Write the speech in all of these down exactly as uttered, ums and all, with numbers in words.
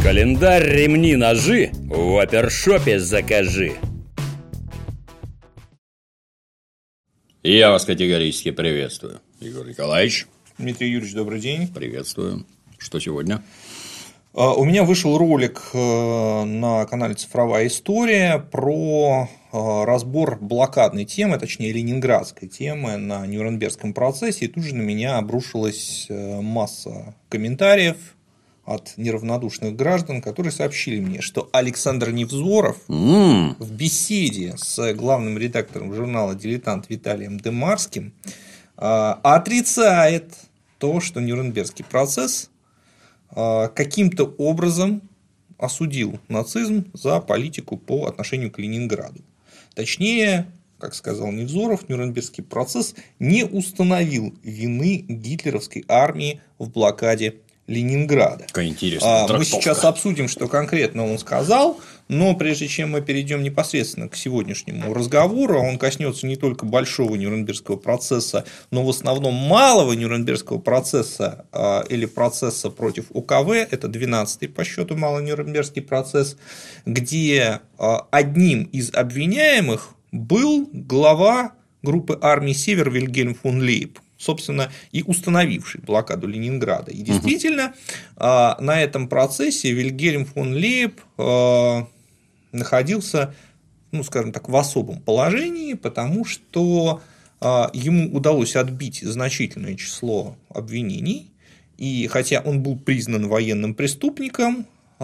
Календарь, ремни, ножи в опершопе закажи. Я вас категорически приветствую, Егор Николаевич. Дмитрий Юрьевич, добрый день. Приветствую. Что сегодня? У меня вышел ролик на канале «Цифровая история» про разбор блокадной темы, точнее ленинградской темы на Нюрнбергском процессе. И тут же на меня обрушилась масса комментариев от неравнодушных граждан, которые сообщили мне, что Александр Невзоров mm. в беседе с главным редактором журнала «Дилетант» Виталием Демарским отрицает то, что Нюрнбергский процесс каким-то образом осудил нацизм за политику по отношению к Ленинграду. Точнее, как сказал Невзоров, Нюрнбергский процесс не установил вины гитлеровской армии в блокаде Ленинграда. Какая интересная трактовка. Мы сейчас обсудим, что конкретно он сказал, но прежде чем мы перейдем непосредственно к сегодняшнему разговору, он коснется не только большого Нюрнбергского процесса, но в основном малого Нюрнбергского процесса или процесса против У Ка В, это двенадцатый по счету малый Нюрнбергский процесс, где одним из обвиняемых был глава группы армий «Север» Вильгельм фон Лейб, собственно, и установивший блокаду Ленинграда. И действительно, uh-huh. на этом процессе Вильгельм фон Лейб находился, ну, скажем так, в особом положении, потому что ему удалось отбить значительное число обвинений, и хотя он был признан военным преступником,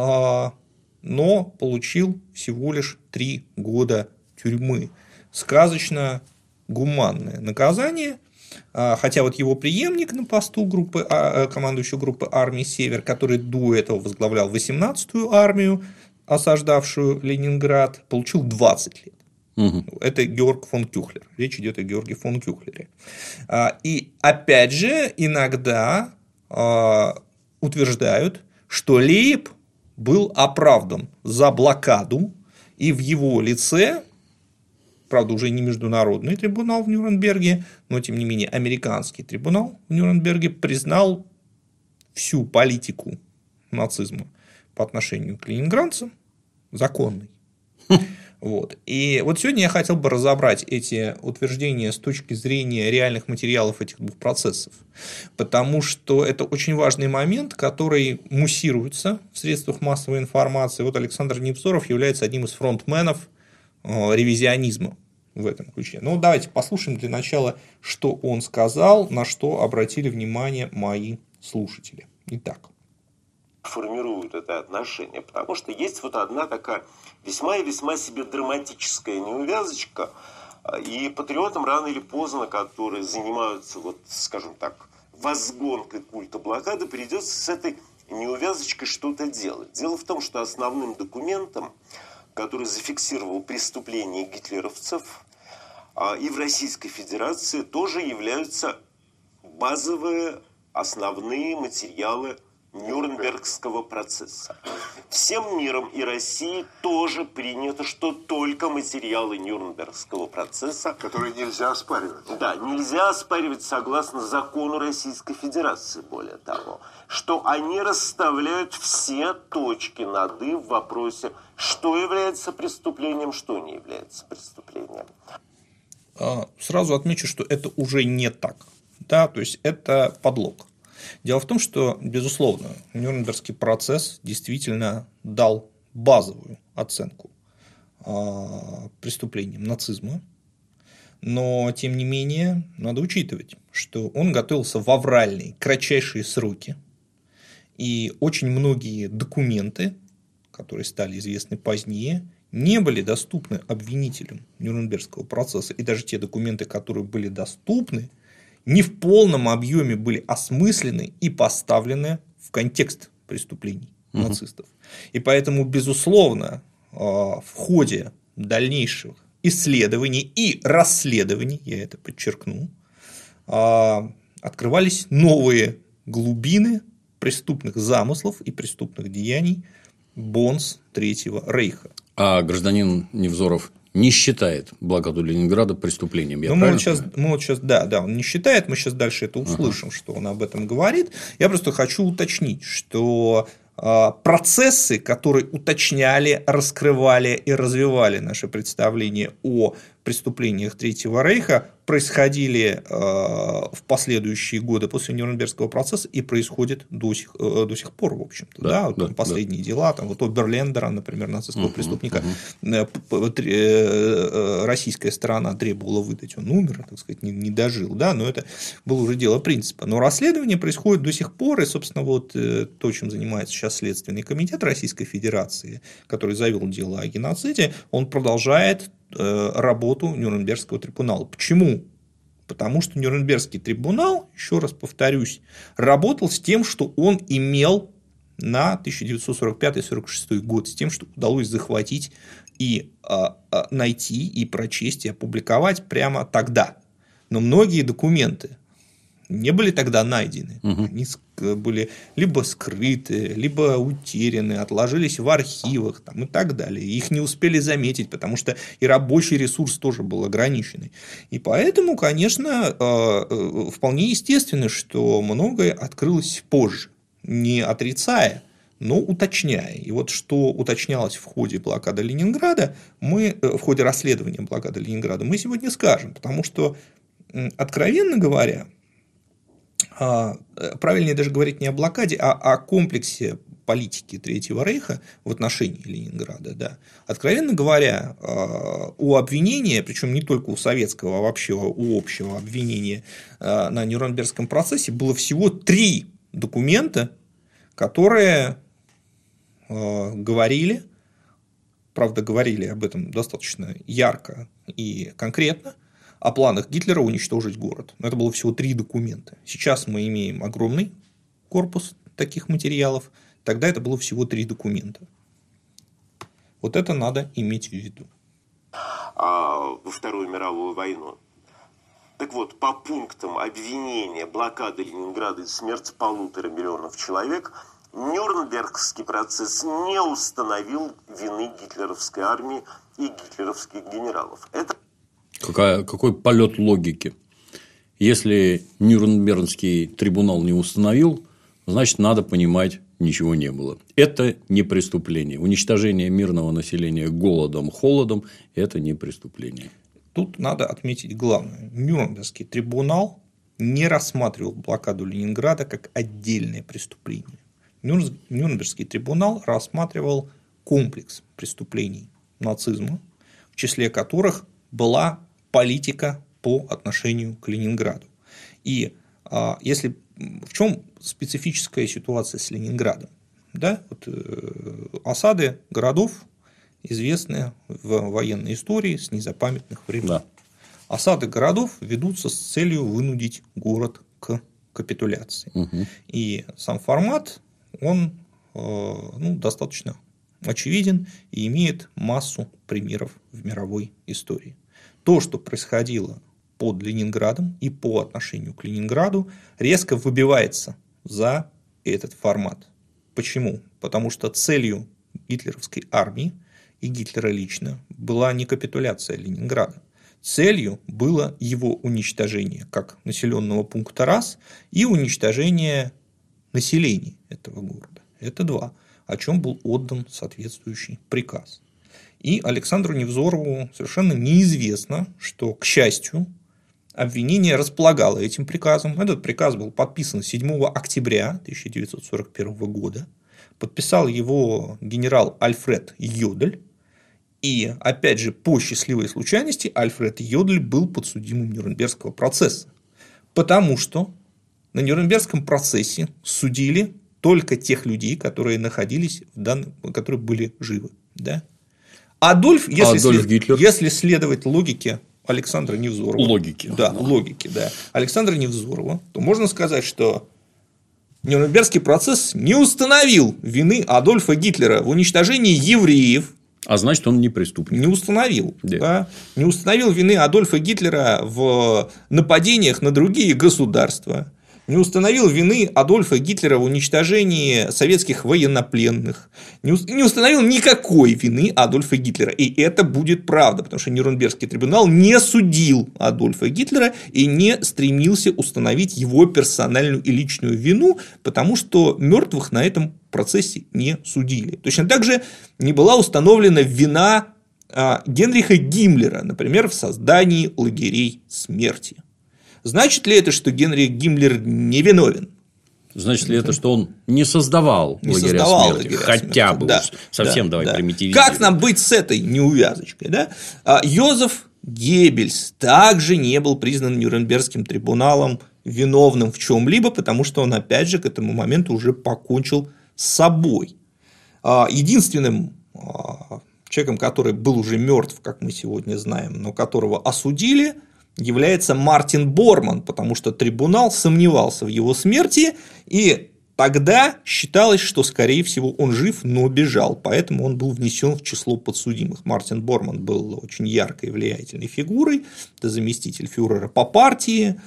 но получил всего лишь три года тюрьмы. Сказочно гуманное наказание. Хотя вот его преемник на посту группы, командующего группы армий «Север», который до этого возглавлял восемнадцатую армию, осаждавшую Ленинград, получил двадцать лет. Угу. Это Георг фон Кюхлер. Речь идет о Георге фон Кюхлере. И опять же, иногда утверждают, что Лейб был оправдан за блокаду, и в его лице, правда, уже не международный трибунал в Нюрнберге, но, тем не менее, американский трибунал в Нюрнберге признал всю политику нацизма по отношению к ленинградцам законной. Вот. И вот сегодня я хотел бы разобрать эти утверждения с точки зрения реальных материалов этих двух процессов, потому что это очень важный момент, который муссируется в средствах массовой информации. Вот Александр Невзоров является одним из фронтменов ревизионизма в этом ключе. Ну, давайте послушаем для начала, что он сказал, на что обратили внимание мои слушатели. Итак. Формируют это отношение, потому что есть вот одна такая весьма и весьма себе драматическая неувязочка, и патриотам рано или поздно, которые занимаются, вот, скажем так, возгонкой культа блокады, придется с этой неувязочкой что-то делать. Дело в том, что основным документом, который зафиксировал преступления гитлеровцев, и в Российской Федерации тоже являются базовые основные материалы Нюрнбергского процесса. Всем миром и Россией тоже принято, что только материалы Нюрнбергского процесса, которые нельзя оспаривать. Да, нельзя оспаривать согласно закону Российской Федерации, более того, что они расставляют все точки над «и» в вопросе, что является преступлением, что не является преступлением. Сразу отмечу, что это уже не так. Да, то есть это подлог. Дело в том, что, безусловно, Нюрнбергский процесс действительно дал базовую оценку преступлениям нацизма, но, тем не менее, надо учитывать, что он готовился в авральные, кратчайшие сроки, и очень многие документы, которые стали известны позднее, не были доступны обвинителям Нюрнбергского процесса, и даже те документы, которые были доступны, не в полном объеме были осмыслены и поставлены в контекст преступлений uh-huh. нацистов. И поэтому, безусловно, в ходе дальнейших исследований и расследований, я это подчеркну, открывались новые глубины преступных замыслов и преступных деяний Бонс Третьего Рейха. А гражданин Невзоров не считает блокаду Ленинграда преступлением. Я ну, мы, вот сейчас, мы вот сейчас, да, да, он не считает, мы сейчас дальше это услышим, ага. что он об этом говорит. Я просто хочу уточнить, что процессы, которые уточняли, раскрывали и развивали наше представление о преступлениях Третьего Рейха, происходили в последующие годы после Нюрнбергского процесса и происходят до сих, до сих пор, в общем-то. Да, да, вот да, последние да. дела, там, вот Оберлендера, например, нацистского uh-huh, преступника, uh-huh. российская сторона требовала выдать, он умер, так сказать, не, не дожил, да, но это было уже дело принципа. Но расследование происходит до сих пор, и, собственно, вот то, чем занимается сейчас Следственный комитет Российской Федерации, который завел дело о геноциде, он продолжает работу Нюрнбергского трибунала. Почему? Потому что Нюрнбергский трибунал, еще раз повторюсь, работал с тем, что он имел на тысяча девятьсот сорок пятый — сорок шестой год, с тем, что удалось захватить и а, а, найти, и прочесть, и опубликовать прямо тогда. Но многие документы не были тогда найдены. Угу. Они были либо скрыты, либо утеряны, отложились в архивах там, и так далее. Их не успели заметить, потому что и рабочий ресурс тоже был ограниченный. И поэтому, конечно, вполне естественно, что многое открылось позже, не отрицая, но уточняя. И вот что уточнялось в ходе блокады Ленинграда, мы, в ходе расследования блокады Ленинграда, мы сегодня скажем, потому что, откровенно говоря, правильнее даже говорить не о блокаде, а о комплексе политики Третьего Рейха в отношении Ленинграда. Да. Откровенно говоря, у обвинения, причем не только у советского, а вообще у общего обвинения на Нюрнбергском процессе, было всего три документа, которые говорили, правда, говорили об этом достаточно ярко и конкретно, о планах Гитлера уничтожить город. Но это было всего три документа. Сейчас мы имеем огромный корпус таких материалов. Тогда это было всего три документа. Вот это надо иметь в виду. А во Вторую мировую войну. Так вот, по пунктам обвинения блокады Ленинграда и смерти полутора миллионов человек, Нюрнбергский процесс не установил вины гитлеровской армии и гитлеровских генералов. Это Какая, какой полет логики? Если Нюрнбергский трибунал не установил, значит, надо понимать, ничего не было. Это не преступление. Уничтожение мирного населения голодом, холодом – это не преступление. Тут надо отметить главное. Нюрнбергский трибунал не рассматривал блокаду Ленинграда как отдельное преступление. Нюрнбергский трибунал рассматривал комплекс преступлений нацизма, в числе которых была политика по отношению к Ленинграду. И а, если в чем специфическая ситуация с Ленинградом? Да? Вот, э, осады городов известны в военной истории с незапамятных времен. Да. Осады городов ведутся с целью вынудить город к капитуляции. Угу. И сам формат, он э, ну, достаточно очевиден и имеет массу примеров в мировой истории. То, что происходило под Ленинградом и по отношению к Ленинграду, резко выбивается за этот формат. Почему? Потому что целью гитлеровской армии и Гитлера лично была не капитуляция Ленинграда. Целью было его уничтожение как населенного пункта раз и уничтожение населения этого города. Это два, о чем был отдан соответствующий приказ. И Александру Невзорову совершенно неизвестно, что, к счастью, обвинение располагало этим приказом. Этот приказ был подписан седьмого октября тысяча девятьсот сорок первого года. Подписал его генерал Альфред Йодель. И, опять же, по счастливой случайности, Альфред Йодель был подсудимым Нюрнбергского процесса. Потому что на Нюрнбергском процессе судили только тех людей, которые находились в данном, которые были живы. Да? Адольф, если, Адольф след... Гитлер. если следовать логике Александра Невзорова, логике, да, да. логике, да, Александра Невзорова, то можно сказать, что Нюрнбергский процесс не установил вины Адольфа Гитлера в уничтожении евреев. А значит, он не преступник. Не установил. Да. Да, не установил вины Адольфа Гитлера в нападениях на другие государства. не установил вины Адольфа Гитлера в уничтожении советских военнопленных, не установил никакой вины Адольфа Гитлера. И это будет правда, потому что Нюрнбергский трибунал не судил Адольфа Гитлера и не стремился установить его персональную и личную вину, потому что мертвых на этом процессе не судили. Точно так же не была установлена вина Генриха Гиммлера, например, в создании лагерей смерти. Значит ли это, что Генрих Гиммлер невиновен? Значит ли это, что он не создавал не лагеря создавал смерти? Лагеря Хотя смерти. бы да, совсем да, давай да. примитивизируем. Как нам быть с этой неувязочкой? Да? А Йозеф Геббельс также не был признан Нюрнбергским трибуналом виновным в чем-либо, потому что он, опять же, к этому моменту уже покончил с собой. Единственным человеком, который был уже мертв, как мы сегодня знаем, но которого осудили, является Мартин Борман, потому что трибунал сомневался в его смерти, и тогда считалось, что, скорее всего, он жив, но бежал, поэтому он был внесен в число подсудимых. Мартин Борман был очень яркой и влиятельной фигурой, это заместитель фюрера по партии,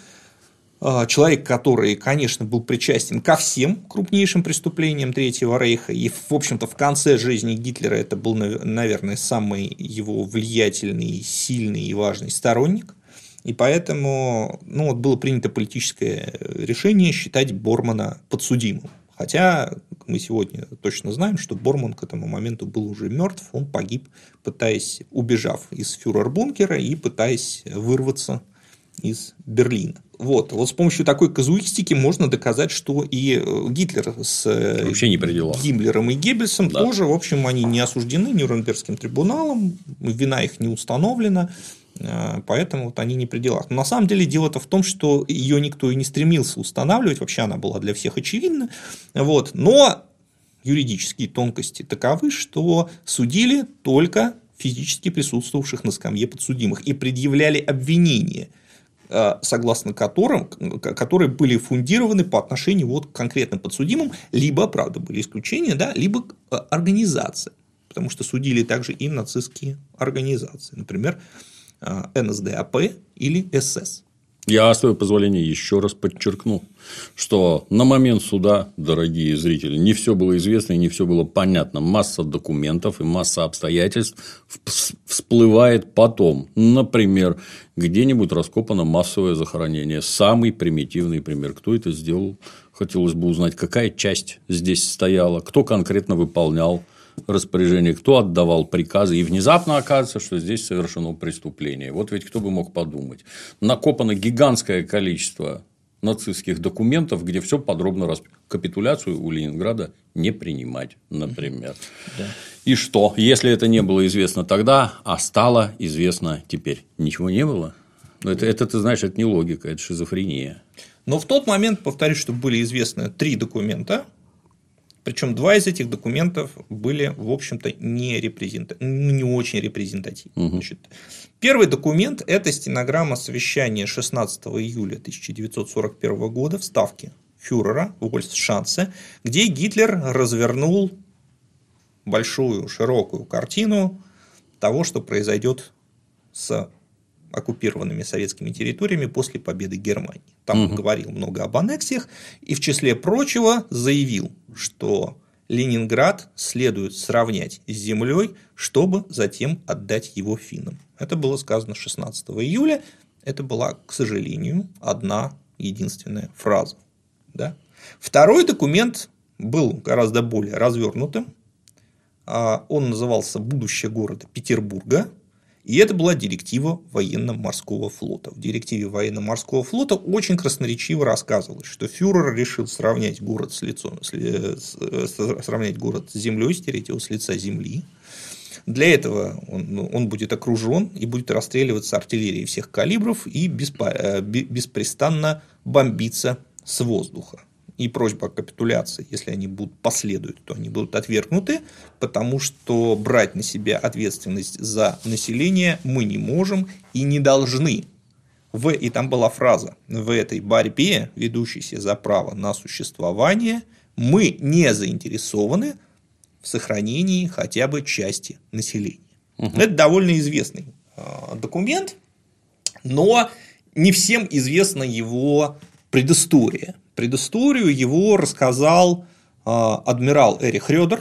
человек, который, конечно, был причастен ко всем крупнейшим преступлениям Третьего рейха, и, в общем-то, в конце жизни Гитлера это был, наверное, самый его влиятельный, сильный и важный сторонник. И поэтому ну, вот было принято политическое решение считать Бормана подсудимым. Хотя мы сегодня точно знаем, что Борман к этому моменту был уже мертв, он погиб, пытаясь, убежав из фюрер-бункера и пытаясь вырваться из Берлина. Вот. вот с помощью такой казуистики можно доказать, что и Гитлер с вообще не при делах. Гиммлером и Геббельсом да. тоже, в общем, они не осуждены Нюрнбергским трибуналом, вина их не установлена. Поэтому вот они не при делах. Но на самом деле дело-то в том, что ее никто и не стремился устанавливать, вообще она была для всех очевидна. Вот. Но юридические тонкости таковы, что судили только физически присутствовавших на скамье подсудимых и предъявляли обвинения, согласно которым, которые были фундированы по отношению вот к конкретным подсудимым, либо, правда, были исключения, да, либо к организации, потому что судили также и нацистские организации, например, эн эс дэ а пэ или эс эс. Я, с твоего позволения, еще раз подчеркну, что на момент суда, дорогие зрители, не все было известно и не все было понятно. Масса документов и масса обстоятельств всплывает потом. Например, где-нибудь раскопано массовое захоронение. Самый примитивный пример. Кто это сделал? Хотелось бы узнать, какая часть здесь стояла, кто конкретно выполнял распоряжение, кто отдавал приказы, и внезапно оказывается, что здесь совершено преступление. Вот ведь кто бы мог подумать. Накопано гигантское количество нацистских документов, где все подробно расписано. Капитуляцию у Ленинграда не принимать, например. Да. И что, если это не было известно тогда, а стало известно теперь? Ничего не было? Это, это ты знаешь, это не логика, это шизофрения. Но в тот момент, повторюсь, что были известны три документа. Причем два из этих документов были, в общем-то, не, репрезента... не очень репрезентативны. Угу. Значит, первый документ – это стенограмма совещания шестнадцатого июля тысяча девятьсот сорок первого года в ставке фюрера в Вольфшанце, где Гитлер развернул большую, широкую картину того, что произойдет с оккупированными советскими территориями после победы Германии. Там угу. он говорил много об аннексиях и, в числе прочего, заявил, что Ленинград следует сравнять с землей, чтобы затем отдать его финнам. Это было сказано шестнадцатого июля. Это была, к сожалению, одна единственная фраза. Да? Второй документ был гораздо более развернутым. Он назывался «Будущее города Петербурга». И это была директива военно-морского флота. В директиве военно-морского флота очень красноречиво рассказывалось, что фюрер решил сравнять город с, лицом, сравнять город с землей, стереть его с лица земли. Для этого он, он будет окружен и будет расстреливаться артиллерией всех калибров и беспо, беспрестанно бомбиться с воздуха. И просьба о капитуляции, если они будут последуют, то они будут отвергнуты, потому что брать на себя ответственность за население мы не можем и не должны. В, и там была фраза: в этой борьбе, ведущейся за право на существование, мы не заинтересованы в сохранении хотя бы части населения. Угу. Это довольно известный документ, но не всем известна его предыстория. Предысторию его рассказал э, адмирал Эрих Рёдер,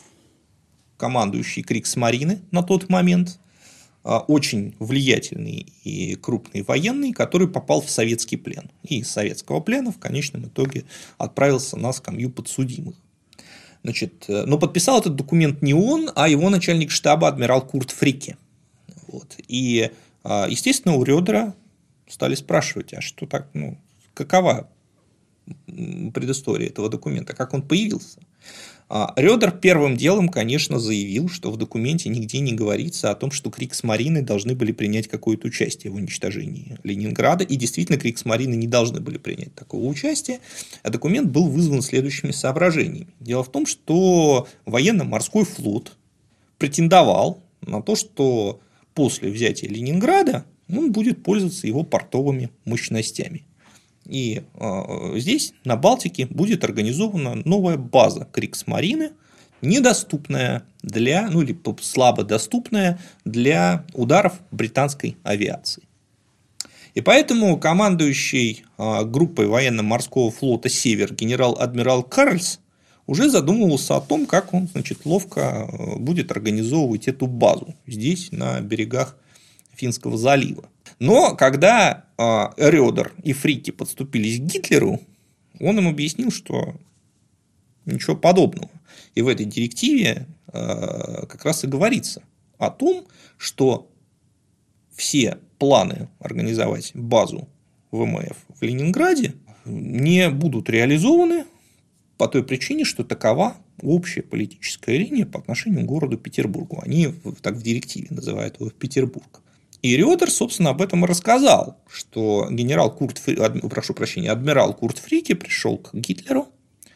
командующий Кригсмарины на тот момент, э, очень влиятельный и крупный военный, который попал в советский плен. И из советского плена в конечном итоге отправился на скамью подсудимых. Значит, но подписал этот документ не он, а его начальник штаба адмирал Курт Фрике. Вот. И, естественно, у Рёдера стали спрашивать, а что так, ну, какова предыстория этого документа, как он появился. Рёдер первым делом, конечно, заявил, что в документе нигде не говорится о том, что Кригсмарины должны были принять какое-то участие в уничтожении Ленинграда, и действительно Кригсмарины не должны были принять такого участия, а документ был вызван следующими соображениями. Дело в том, что военно-морской флот претендовал на то, что после взятия Ленинграда он будет пользоваться его портовыми мощностями. И э, здесь, на Балтике, будет организована новая база Кригсмарины, недоступная для, ну или слабо доступная для ударов британской авиации. И поэтому командующий э, группой военно-морского флота «Север» генерал-адмирал Карльс уже задумывался о том, как он, значит, ловко будет организовывать эту базу здесь, на берегах Финского залива. Но когда э, Рёдер и Фрике подступились к Гитлеру, он им объяснил, что ничего подобного. И в этой директиве э, как раз и говорится о том, что все планы организовать базу ВМФ в Ленинграде не будут реализованы по той причине, что такова общая политическая линия по отношению к городу Петербургу. Они так в директиве называют его Петербург. И Рёдер, собственно, об этом и рассказал, что генерал Курт, прошу прощения, адмирал Курт Фрике пришел к Гитлеру,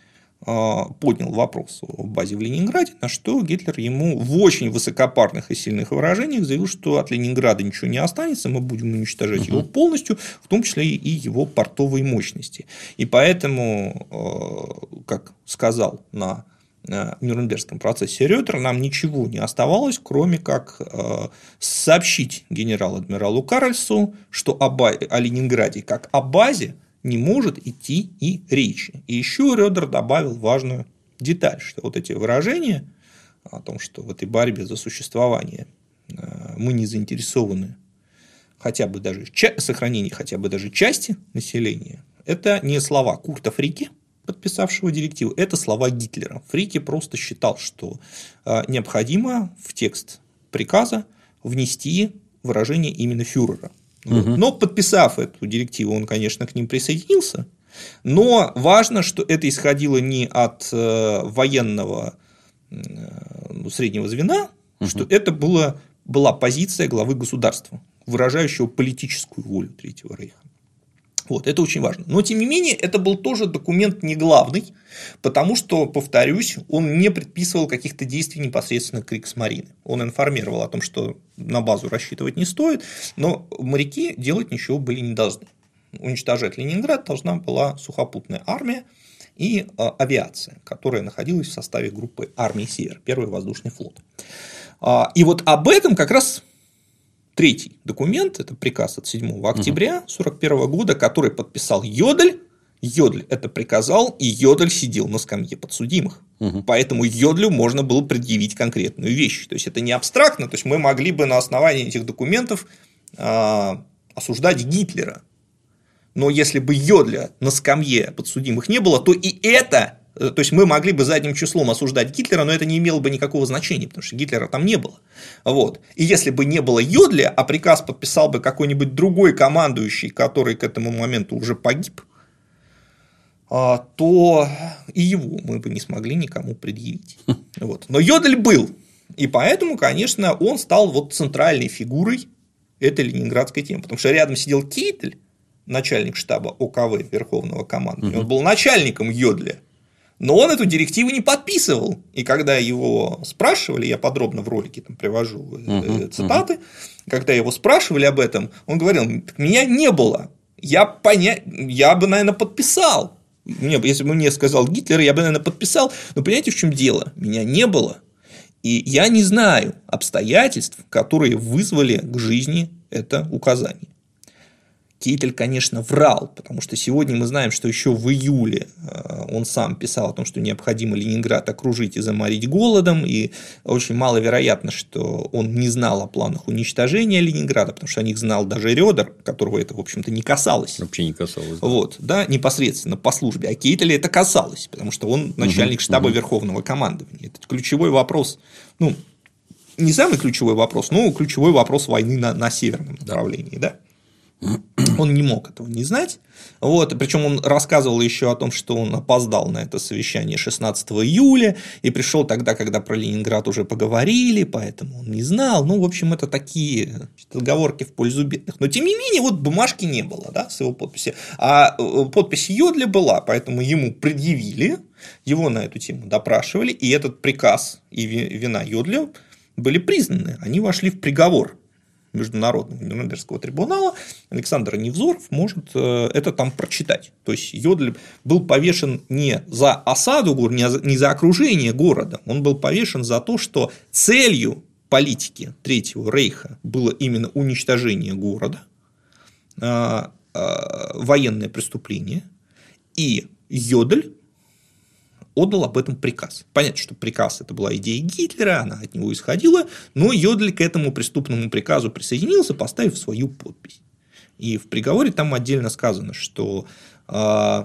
поднял вопрос о базе в Ленинграде, на что Гитлер ему в очень высокопарных и сильных выражениях заявил, что от Ленинграда ничего не останется, мы будем уничтожать его полностью, в том числе и его портовые мощности. И поэтому, как сказал на в Нюрнбергском процессе Рёдер, нам ничего не оставалось, кроме как э, сообщить генерал-адмиралу Карльсу, что о, ба- о Ленинграде как о базе не может идти и речи. И еще Рёдер добавил важную деталь, что вот эти выражения о том, что в этой борьбе за существование э, мы не заинтересованы хотя бы даже ча- сохранении хотя бы даже части населения, это не слова Курта Фрике, подписавшего директиву, это слова Гитлера. Фрике просто считал, что необходимо в текст приказа внести выражение именно фюрера. Угу. Но подписав эту директиву, он, конечно, к ним присоединился. Но важно, что это исходило не от военного среднего звена, угу. что это было, была позиция главы государства, выражающего политическую волю Третьего рейха. Вот, это очень важно. Но, тем не менее, это был тоже документ не главный, потому что, повторюсь, он не предписывал каких-то действий непосредственно Кригсмарины. Он информировал о том, что на базу рассчитывать не стоит, но моряки делать ничего были не должны. Уничтожать Ленинград должна была сухопутная армия и авиация, которая находилась в составе группы армии «Север», первый воздушный флот. И вот об этом как раз... Третий документ – это приказ от седьмого октября сорок первого года, который подписал Йодель. Йодель это приказал, и Йодель сидел на скамье подсудимых. Угу. Поэтому Йодлю можно было предъявить конкретную вещь. То есть, это не абстрактно. То есть, мы могли бы на основании этих документов э, осуждать Гитлера. Но если бы Йодля на скамье подсудимых не было, то и это... То есть, мы могли бы задним числом осуждать Гитлера, но это не имело бы никакого значения, потому что Гитлера там не было. Вот. И если бы не было Йодля, а приказ подписал бы какой-нибудь другой командующий, который к этому моменту уже погиб, то и его мы бы не смогли никому предъявить. Вот. Но Йодль был. И поэтому, конечно, он стал вот центральной фигурой этой ленинградской темы. Потому что рядом сидел Кейтель, начальник штаба ОКВ Верховного командования. Он был начальником Йодля. Но он эту директиву не подписывал. И когда его спрашивали, я подробно в ролике там привожу uh-huh, цитаты, uh-huh. когда его спрашивали об этом, он говорил: меня не было. Я, поня... я бы, наверное, подписал. Мне, если бы мне сказал Гитлер, я бы, наверное, подписал. Но понимаете, в чем дело? Меня не было. И я не знаю обстоятельств, которые вызвали к жизни это указание. Кейтель, конечно, врал, потому что сегодня мы знаем, что еще в июле он сам писал о том, что необходимо Ленинград окружить и заморить голодом, и очень маловероятно, что он не знал о планах уничтожения Ленинграда, потому что о них знал даже Рёдер, которого это, в общем-то, не касалось. Вообще не касалось. Да. Вот, да, непосредственно по службе, а Кейтеля это касалось, потому что он начальник угу, штаба угу. Верховного командования. Это ключевой вопрос, ну, не самый ключевой вопрос, но ключевой вопрос войны на, на северном направлении, да. Он не мог этого не знать. Вот. Причем он рассказывал еще о том, что он опоздал на это совещание шестнадцатого июля и пришел тогда, когда про Ленинград уже поговорили, поэтому он не знал. Ну, в общем, это такие отговорки в пользу бедных. Но тем не менее, вот бумажки не было, да, с его подписью. А подпись Йодля была, поэтому ему предъявили, его на эту тему допрашивали, и этот приказ и вина Йодля были признаны. Они вошли в приговор Международного Нюрнбергского трибунала. Александр Невзоров может это там прочитать. То есть Йодль был повешен не за осаду, не за окружение города, он был повешен за то, что целью политики Третьего Рейха было именно уничтожение города, военное преступление, и Йодль отдал об этом приказ. Понятно, что приказ – это была идея Гитлера, она от него исходила, но Йодль к этому преступному приказу присоединился, поставив свою подпись. И в приговоре там отдельно сказано, что э,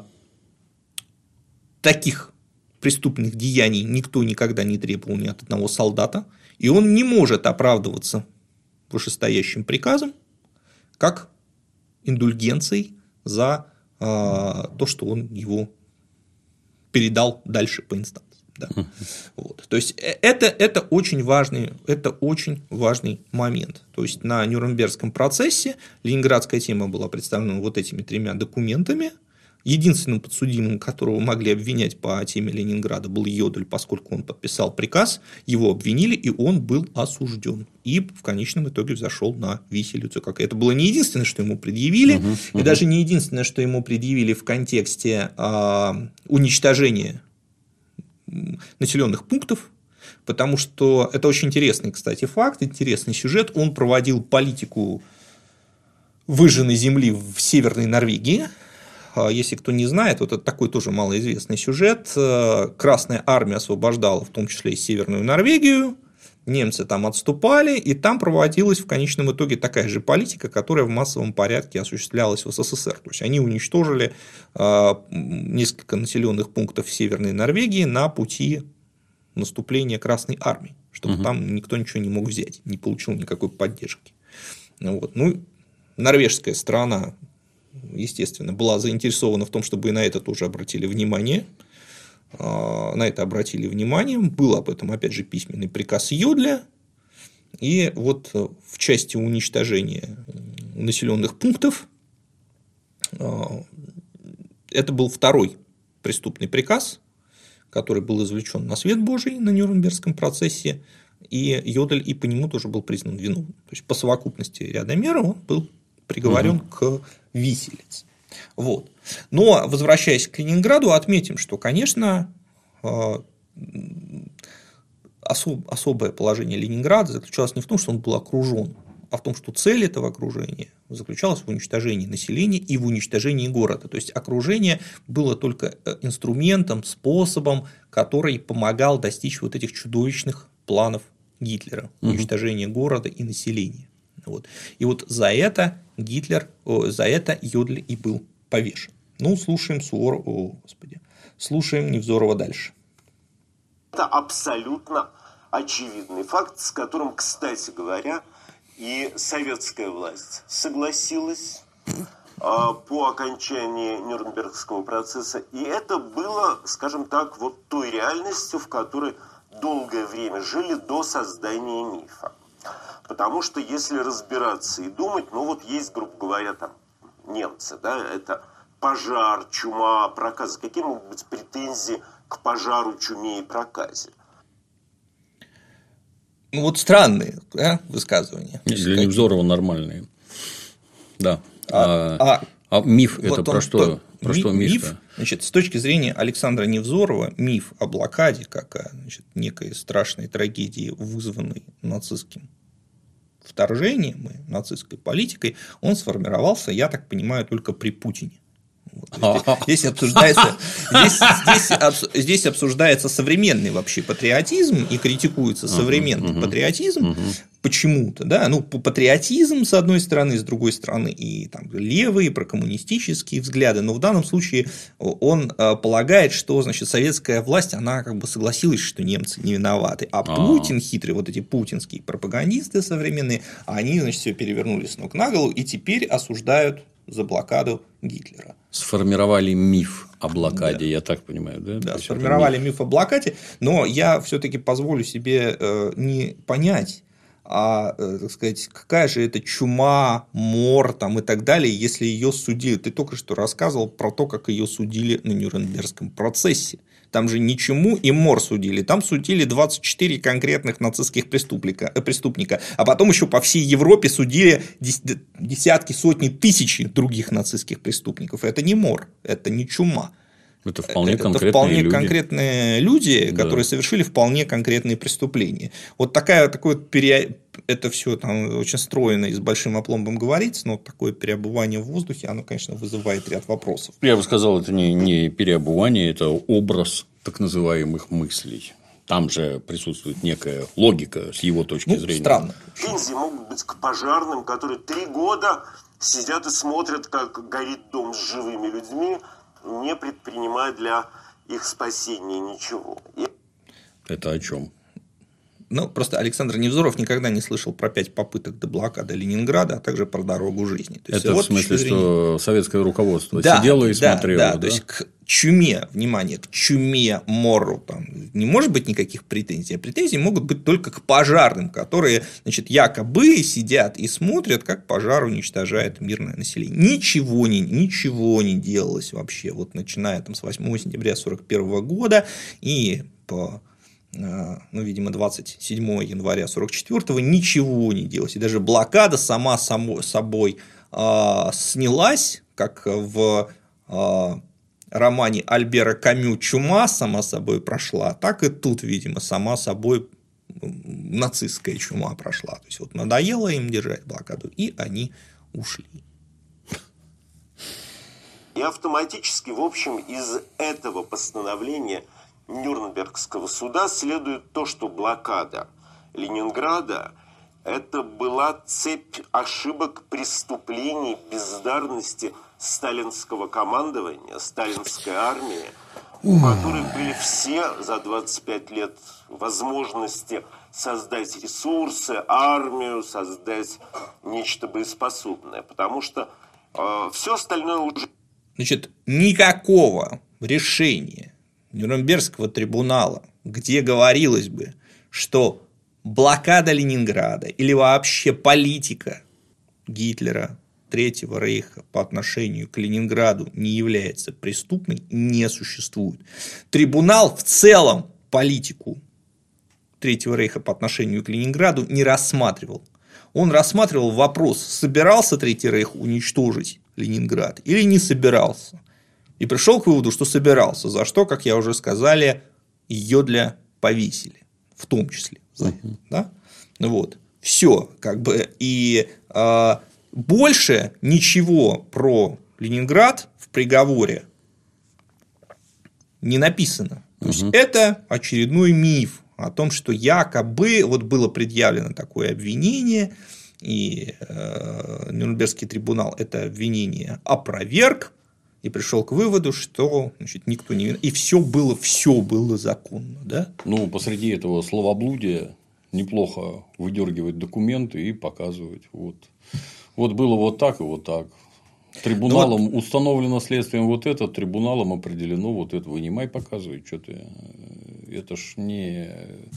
таких преступных деяний никто никогда не требовал ни от одного солдата, и он не может оправдываться вышестоящим приказом как индульгенцией за э, то, что он его передал дальше по инстанции. Да. Вот. То есть это, это, очень важный, это очень важный момент. То есть на Нюрнбергском процессе ленинградская тема была представлена вот этими тремя документами. Единственным подсудимым, которого могли обвинять по теме Ленинграда, был Йодль, поскольку он подписал приказ, его обвинили, и он был осужден. И в конечном итоге взошел на виселицу. Как это было не единственное, что ему предъявили, угу, и угу. даже не единственное, что ему предъявили в контексте а, уничтожения населенных пунктов, потому что это очень интересный, кстати, факт, интересный сюжет. Он проводил политику выжженной земли в Северной Норвегии. Если кто не знает, вот это такой тоже малоизвестный сюжет. Красная армия освобождала в том числе и Северную Норвегию, немцы там отступали, и там проводилась в конечном итоге такая же политика, которая в массовом порядке осуществлялась в СССР. То есть они уничтожили несколько населенных пунктов Северной Норвегии на пути наступления Красной армии, чтобы угу. там никто ничего не мог взять, не получил никакой поддержки. Вот. Ну, норвежская сторона, естественно, была заинтересована в том, чтобы и на это тоже обратили внимание. На это обратили внимание. Был об этом, опять же, письменный приказ Йодля. И вот в части уничтожения населенных пунктов это был второй преступный приказ, который был извлечен на свет Божий на Нюрнбергском процессе. И Йодль и по нему тоже был признан виновным. То есть по совокупности ряда мер он был приговорен угу. к виселице. Вот. Но, возвращаясь к Ленинграду, отметим, что, конечно, особ, особое положение Ленинграда заключалось не в том, что он был окружен, а в том, что цель этого окружения заключалась в уничтожении населения и в уничтожении города. То есть окружение было только инструментом, способом, который помогал достичь вот этих чудовищных планов Гитлера, угу. уничтожения города и населения. Вот. И вот за это Гитлер, о, за это Йодль и был повешен. Ну, слушаем Суворова, о, господи, слушаем Невзорова дальше. Это абсолютно очевидный факт, с которым, кстати говоря, и советская власть согласилась а, по окончании Нюрнбергского процесса. И это было, скажем так, вот той реальностью, в которой долгое время жили до создания мифа. Потому что если разбираться и думать, ну вот есть, грубо говоря, там немцы, да, это пожар, чума, проказы. Какие могут быть претензии к пожару, чуме и проказе? Ну вот странные, да, высказывания. Для Невзорова нормальные. Да. А, а, а миф это вот про он, что? То, про ми, что миф? Миф, значит, с точки зрения Александра Невзорова, миф о блокаде, как о, значит, некой страшной трагедии, вызванной нацистским вторжением и нацистской политикой, он сформировался, я так понимаю, только при Путине. Вот. Здесь, обсуждается, здесь, здесь, здесь обсуждается современный вообще патриотизм и критикуется современный uh-huh, uh-huh, патриотизм uh-huh. почему-то. Да? Ну, патриотизм с одной стороны, с другой стороны и там, левые, прокоммунистические взгляды. Но в данном случае он полагает, что значит, советская власть она как бы согласилась, что немцы не виноваты. А Путин хитрый, вот эти путинские пропагандисты современные, они значит, все перевернули с ног на голову и теперь осуждают за блокаду Гитлера. Сформировали миф о блокаде, да. я так понимаю, да? Да, сформировали миф. миф о блокаде, но я все-таки позволю себе э, не понять, а, э, так сказать, какая же это чума, мор там, и так далее, если ее судили. Ты только что рассказывал про то, как ее судили на Нюрнбергском процессе. Там же не чуму и мор судили, там судили двадцать четыре конкретных нацистских преступника, э, преступника, а потом еще по всей Европе судили десятки, сотни, тысячи других нацистских преступников. Это не мор, это не чума. Это вполне это, конкретные это вполне люди. конкретные люди, да. которые совершили вполне конкретные преступления. Вот такая, такое пере... это все там очень стройно и с большим опломбом говорится, но такое переобувание в воздухе, оно, конечно, вызывает ряд вопросов. Я бы сказал, это не, не переобувание, это образ так называемых мыслей. Там же присутствует некая логика с его точки ну, зрения. Странно. Претензии могут быть к пожарным, которые три года сидят и смотрят, как горит дом с живыми людьми, не предпринимая для их спасения ничего. И... Это о чем? Ну, просто Александр Невзоров никогда не слышал про пять попыток до блокады Ленинграда, а также про дорогу жизни. То есть, это вот в смысле, зрения... что советское руководство да, сидело и да, смотрело. Да, да, то есть к чуме, внимание, к чуме, мору там не может быть никаких претензий, а претензии могут быть только к пожарным, которые, значит, якобы сидят и смотрят, как пожар уничтожает мирное население. Ничего не, ничего не делалось вообще, вот начиная там, с восьмого сентября сорок первого года и по ну, видимо, двадцать седьмого января сорок четвёртого ничего не делалось. И даже блокада сама собой э, снялась, как в э, романе Альбера Камю «Чума» сама собой прошла, так и тут, видимо, сама собой нацистская чума прошла. То есть, вот надоело им держать блокаду, и они ушли. И автоматически, в общем, из этого постановления Нюрнбергского суда следует то, что блокада Ленинграда – это была цепь ошибок, преступлений, бездарности сталинского командования, сталинской армии, у которых были все за двадцать пять лет возможности создать ресурсы, армию, создать нечто боеспособное, потому что э, все остальное уже… Значит, никакого решения Нюрнбергского трибунала, где говорилось бы, что блокада Ленинграда или вообще политика Гитлера, Третьего рейха по отношению к Ленинграду не является преступной, не существует. Трибунал в целом политику Третьего рейха по отношению к Ленинграду не рассматривал. Он рассматривал вопрос, собирался Третий рейх уничтожить Ленинград или не собирался. И пришел к выводу, что собирался, за что, как я уже сказали, Йодля повесили, в том числе. Uh-huh. Да? Вот. Все, как бы, и э, больше ничего про Ленинград в приговоре не написано. То есть, uh-huh. это очередной миф о том, что якобы вот было предъявлено такое обвинение, и э, Нюрнбергский трибунал это обвинение опроверг. И пришел к выводу, что значит, никто не виноват. И все было, все было законно. Да? Ну, посреди этого словоблудия неплохо выдергивать документы и показывать. Вот, вот было вот так и вот так. Трибуналом ну, вот... установлено следствием вот это, трибуналом определено вот это. Вынимай, показывай, что ты. Это ж не.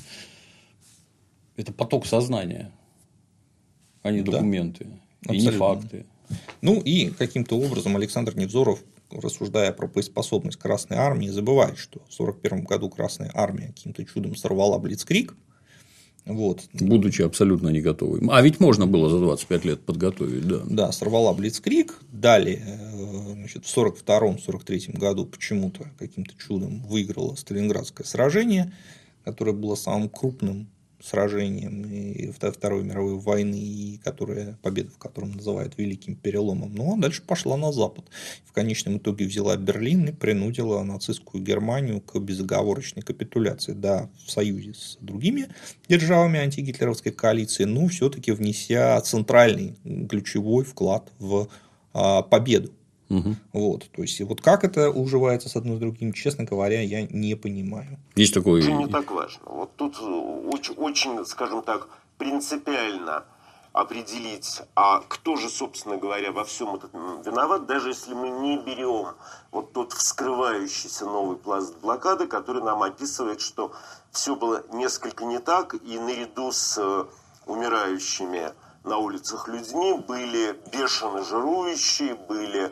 Это поток сознания, а не документы. Да, и не факты. Ну и каким-то образом Александр Невзоров, рассуждая про боеспособность Красной Армии, забывает, что в сорок первом году Красная Армия каким-то чудом сорвала Блицкриг. Вот. Будучи абсолютно не готовой. А ведь можно было за двадцать пять лет подготовить. Да, да сорвала Блицкриг. Далее, значит, в сорок втором — сорок третьем году почему-то каким-то чудом выиграла Сталинградское сражение, которое было самым крупным сражением и Второй мировой войны, и которая, победа в котором называют Великим Переломом. Ну, а дальше пошла на Запад. В конечном итоге взяла Берлин и принудила нацистскую Германию к безоговорочной капитуляции. Да, в союзе с другими державами антигитлеровской коалиции, но все-таки внеся центральный ключевой вклад в а, победу. Угу. Вот, то есть, вот как это уживается с одним с другим, честно говоря, я не понимаю. Есть такой... Это не так важно. Вот тут очень, очень, скажем так, принципиально определить, а кто же, собственно говоря, во всем этом виноват, даже если мы не берем вот тот вскрывающийся новый пласт блокады, который нам описывает, что все было несколько не так, и наряду с умирающими на улицах людьми были бешено жирующие, были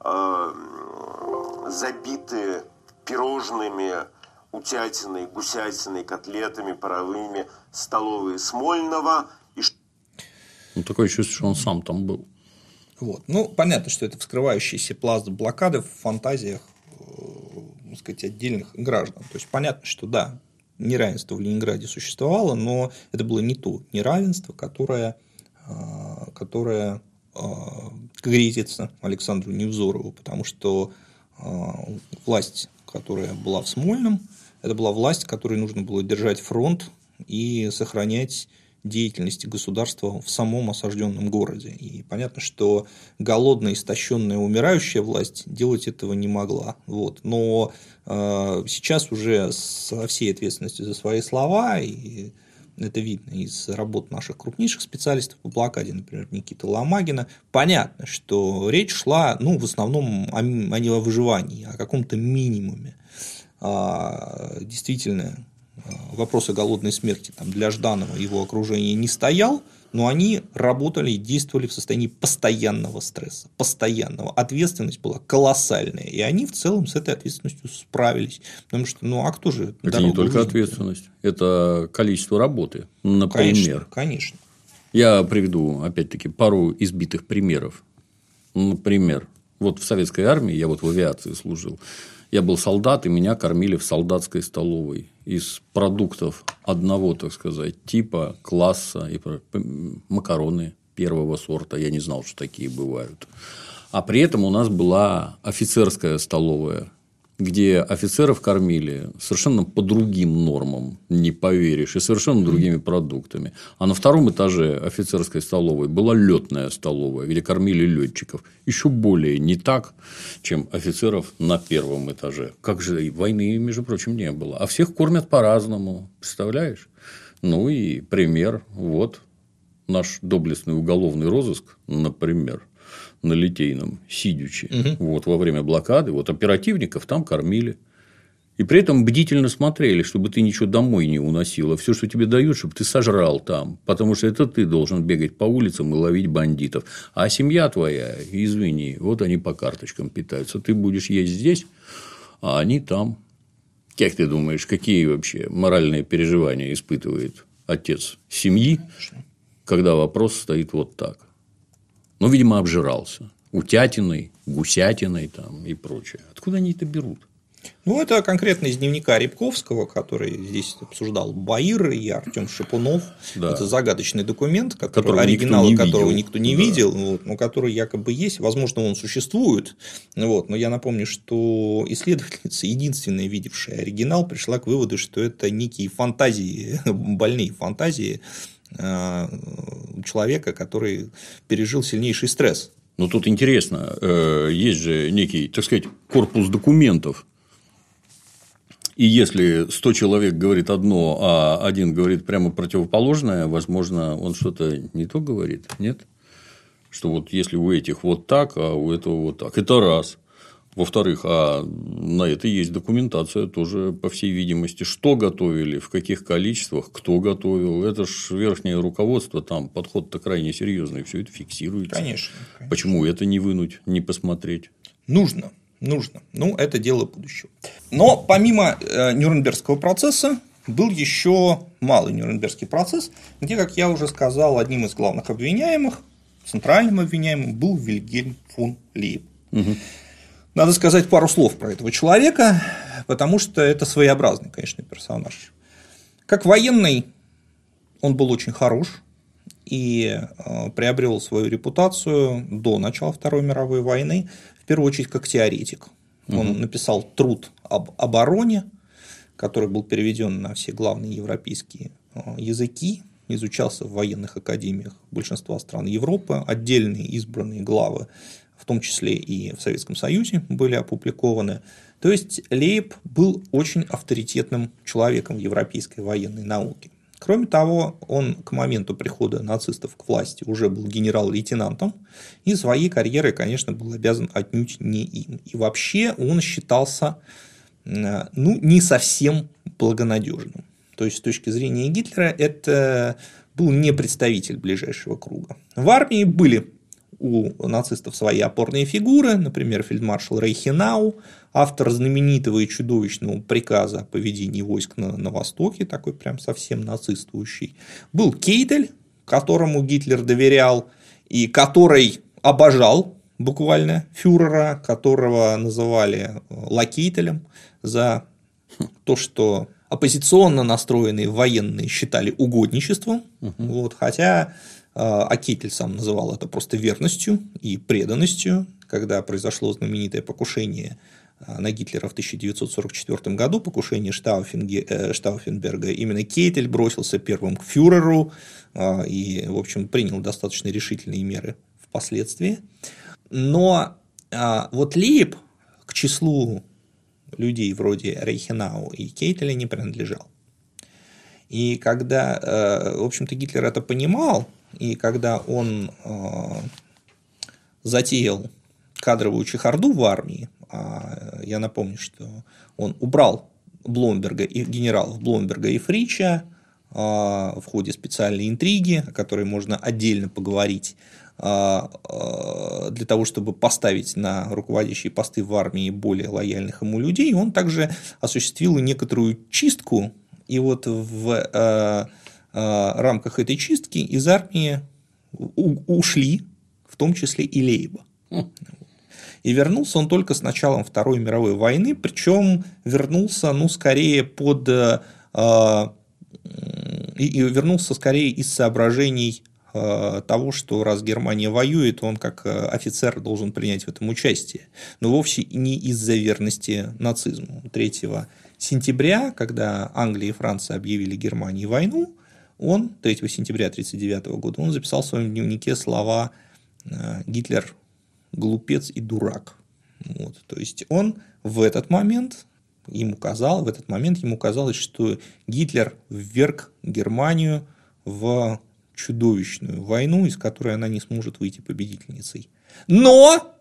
забиты пирожными, утятиной, гусятиной, котлетами, паровыми, столовые Смольного. И... Ну, такое чувство, что он сам там был. Вот. Ну, понятно, что это вскрывающийся пласт блокады в фантазиях, так сказать, отдельных граждан. То есть, понятно, что да, неравенство в Ленинграде существовало, но это было не то неравенство, которое, которое грезится Александру Невзорову, потому что э, власть, которая была в Смольном, это была власть, которой нужно было держать фронт и сохранять деятельность государства в самом осажденном городе. И понятно, что голодная, истощенная, умирающая власть делать этого не могла. Вот. Но э, сейчас уже со всей ответственностью за свои слова, и это видно из работ наших крупнейших специалистов по блокаде, например, Никиты Ломагина, понятно, что речь шла, ну, в основном о, о не о выживании, а о каком-то минимуме. А, действительно, вопрос о голодной смерти там, для Жданова и его окружения не стоял, но они работали и действовали в состоянии постоянного стресса, постоянного. Ответственность была колоссальная, и они в целом с этой ответственностью справились. Потому что, ну, а кто же... Это не только ответственность, это количество работы. Например, конечно, конечно. Я приведу, опять-таки, пару избитых примеров. Например, вот в советской армии, я вот в авиации служил, я был солдат, и меня кормили в солдатской столовой из продуктов одного, так сказать, типа, класса, и макароны первого сорта. Я не знал, что такие бывают. А при этом у нас была офицерская столовая, где офицеров кормили совершенно по другим нормам, не поверишь, и совершенно другими продуктами. А на втором этаже офицерской столовой была летная столовая, где кормили летчиков. Еще более не так, чем офицеров на первом этаже. Как же войны, между прочим, не было. А всех кормят по-разному. Представляешь? Ну и пример. Вот наш доблестный уголовный розыск, например, на Литейном, сидячи, угу. вот, во время блокады, вот, оперативников там кормили. И при этом бдительно смотрели, чтобы ты ничего домой не уносил, а все, что тебе дают, чтобы ты сожрал там. Потому что это ты должен бегать по улицам и ловить бандитов. А семья твоя, извини, вот они по карточкам питаются. Ты будешь есть здесь, а они там. Как ты думаешь, какие вообще моральные переживания испытывает отец семьи, когда вопрос стоит вот так? Ну, видимо, обжирался. Утятиной, гусятиной там и прочее. Откуда они это берут? Ну, это конкретно из дневника Рябковского, который здесь обсуждал Баир и Артем Шипунов. Да. Это загадочный документ, который, которого оригинала никто которого видел. никто не да. видел, вот, но который якобы есть. Возможно, он существует. Вот, но я напомню, что исследовательница, единственная видевшая оригинал, пришла к выводу, что это некие фантазии, больные фантазии человека, который пережил сильнейший стресс. Ну, тут интересно, есть же некий, так сказать, корпус документов. И если сто человек говорит одно, а один говорит прямо противоположное, возможно, он что-то не то говорит, нет? Что вот если у этих вот так, а у этого вот так. Это раз. Во-вторых, а на это есть документация тоже, по всей видимости, что готовили, в каких количествах, кто готовил. Это ж верхнее руководство, там подход-то крайне серьезный, все это фиксируется. Конечно, конечно. Почему это не вынуть, не посмотреть? Нужно, нужно. Ну, это дело будущего. Но помимо э, Нюрнбергского процесса был еще малый Нюрнбергский процесс, где, как я уже сказал, одним из главных обвиняемых, центральным обвиняемым, был Вильгельм фон Лейб. Угу. Надо сказать пару слов про этого человека, потому что это своеобразный, конечно, персонаж. Как военный он был очень хорош и приобрел свою репутацию до начала Второй мировой войны, в первую очередь как теоретик. Он угу. написал труд об обороне, который был переведен на все главные европейские языки, изучался в военных академиях большинства стран Европы, отдельные избранные главы, в том числе и в Советском Союзе, были опубликованы. То есть Лейб был очень авторитетным человеком в европейской военной науке. Кроме того, он к моменту прихода нацистов к власти уже был генерал-лейтенантом и своей карьерой, конечно, был обязан отнюдь не им. И вообще он считался ну, не совсем благонадежным. То есть с точки зрения Гитлера это был не представитель ближайшего круга. В армии были у нацистов свои опорные фигуры, например, фельдмаршал Рейхенау, автор знаменитого и чудовищного приказа о поведении войск на, на Востоке, такой прям совсем нацистующий. Был Кейтель, которому Гитлер доверял и который обожал буквально фюрера, которого называли лакейтелем за то, что оппозиционно настроенные военные считали угодничеством, uh-huh. вот, хотя а Кейтель сам называл это просто верностью и преданностью, когда произошло знаменитое покушение на Гитлера в тысяча девятьсот сорок четвёртом году, покушение Штауфенберга. Именно Кейтель бросился первым к фюреру и, в общем, принял достаточно решительные меры впоследствии. Но вот Лейб к числу людей вроде Рейхенау и Кейтеля не принадлежал. И когда, в общем-то, Гитлер это понимал, и когда он затеял кадровую чехарду в армии, я напомню, что он убрал Бломберга и генералов Бломберга и Фрича в ходе специальной интриги, о которой можно отдельно поговорить, для того, чтобы поставить на руководящие посты в армии более лояльных ему людей, он также осуществил некоторую чистку. И вот в рамках этой чистки из армии ушли, в том числе и Лейба. И вернулся он только с началом Второй мировой войны, причем вернулся, ну, скорее под... И вернулся скорее из соображений того, что раз Германия воюет, он как офицер должен принять в этом участие. Но вовсе не из-за верности нацизму. третьего сентября, когда Англия и Франция объявили Германии войну, он, третьего сентября тысяча девятьсот тридцать девятого года, он записал в своем дневнике слова «Гитлер глупец и дурак». Вот. То есть он в этот момент ему казалось, в этот момент ему казалось, что Гитлер вверг Германию в чудовищную войну, из которой она не сможет выйти победительницей. Но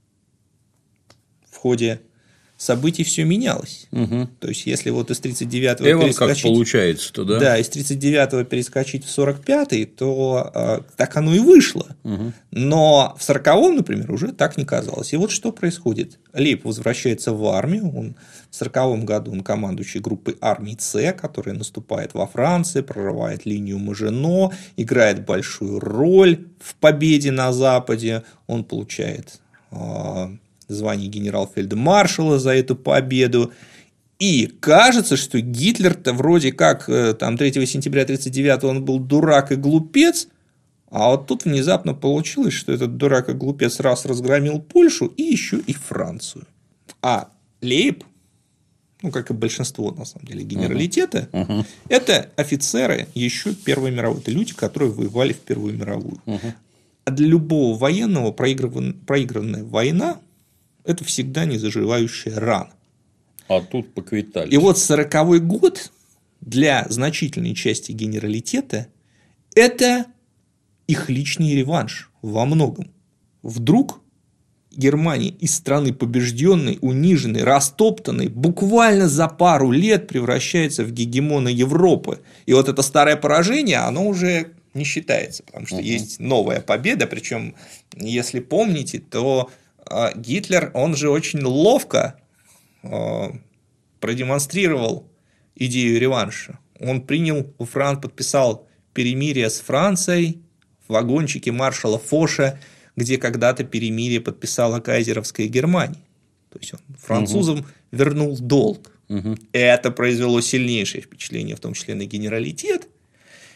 в ходе событий все менялось. Угу. То есть, если вот из тридцать девятого Эван перескочить... как получается-то, да? Да, из тридцать девятого перескочить в сорок пятый, то э, так оно и вышло. Угу. Но в сороковом, например, уже так не казалось. И вот что происходит. Лейб возвращается в армию. Он в сороковом году он командующий группой армии С, которая наступает во Франции, прорывает линию Мажино, играет большую роль в победе на Западе. Он получает... Э, звание генерал-фельдмаршала за эту победу. И кажется, что Гитлер-то вроде как там, третьего сентября тысяча девятьсот тридцать девятого он был дурак и глупец, а вот тут внезапно получилось, что этот дурак и глупец раз разгромил Польшу и еще и Францию. А Лейб, ну как и большинство на самом деле генералитета, uh-huh. Uh-huh. это офицеры еще Первой мировой, это люди, которые воевали в Первую мировую. Uh-huh. А для любого военного проигрыван... проигранная война это всегда незаживающая рана. А тут поквитались. И вот сороковой год для значительной части генералитета это их личный реванш во многом. Вдруг Германия из страны побежденной, униженной, растоптанной буквально за пару лет превращается в гегемона Европы. И вот это старое поражение, оно уже не считается, потому что uh-huh. есть новая победа. Причем, если помните, то Гитлер, он же очень ловко э, продемонстрировал идею реванша. Он принял у Франции, подписал перемирие с Францией в вагончике маршала Фоша, где когда-то перемирие подписала кайзеровская Германия. То есть он французам угу. вернул долг. Угу. Это произвело сильнейшее впечатление, в том числе на генералитет.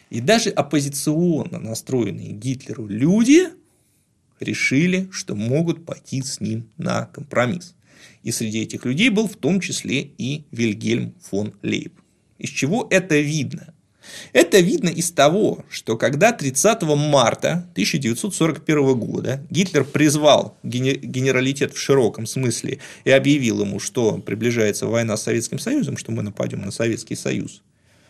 И даже оппозиционно настроенные Гитлеру люди решили, что могут пойти с ним на компромисс. И среди этих людей был в том числе и Вильгельм фон Лейб. Из чего это видно? Это видно из того, что когда тридцатого марта тысяча девятьсот сорок первого года Гитлер призвал генералитет в широком смысле и объявил ему, что приближается война с Советским Союзом, что мы нападем на Советский Союз,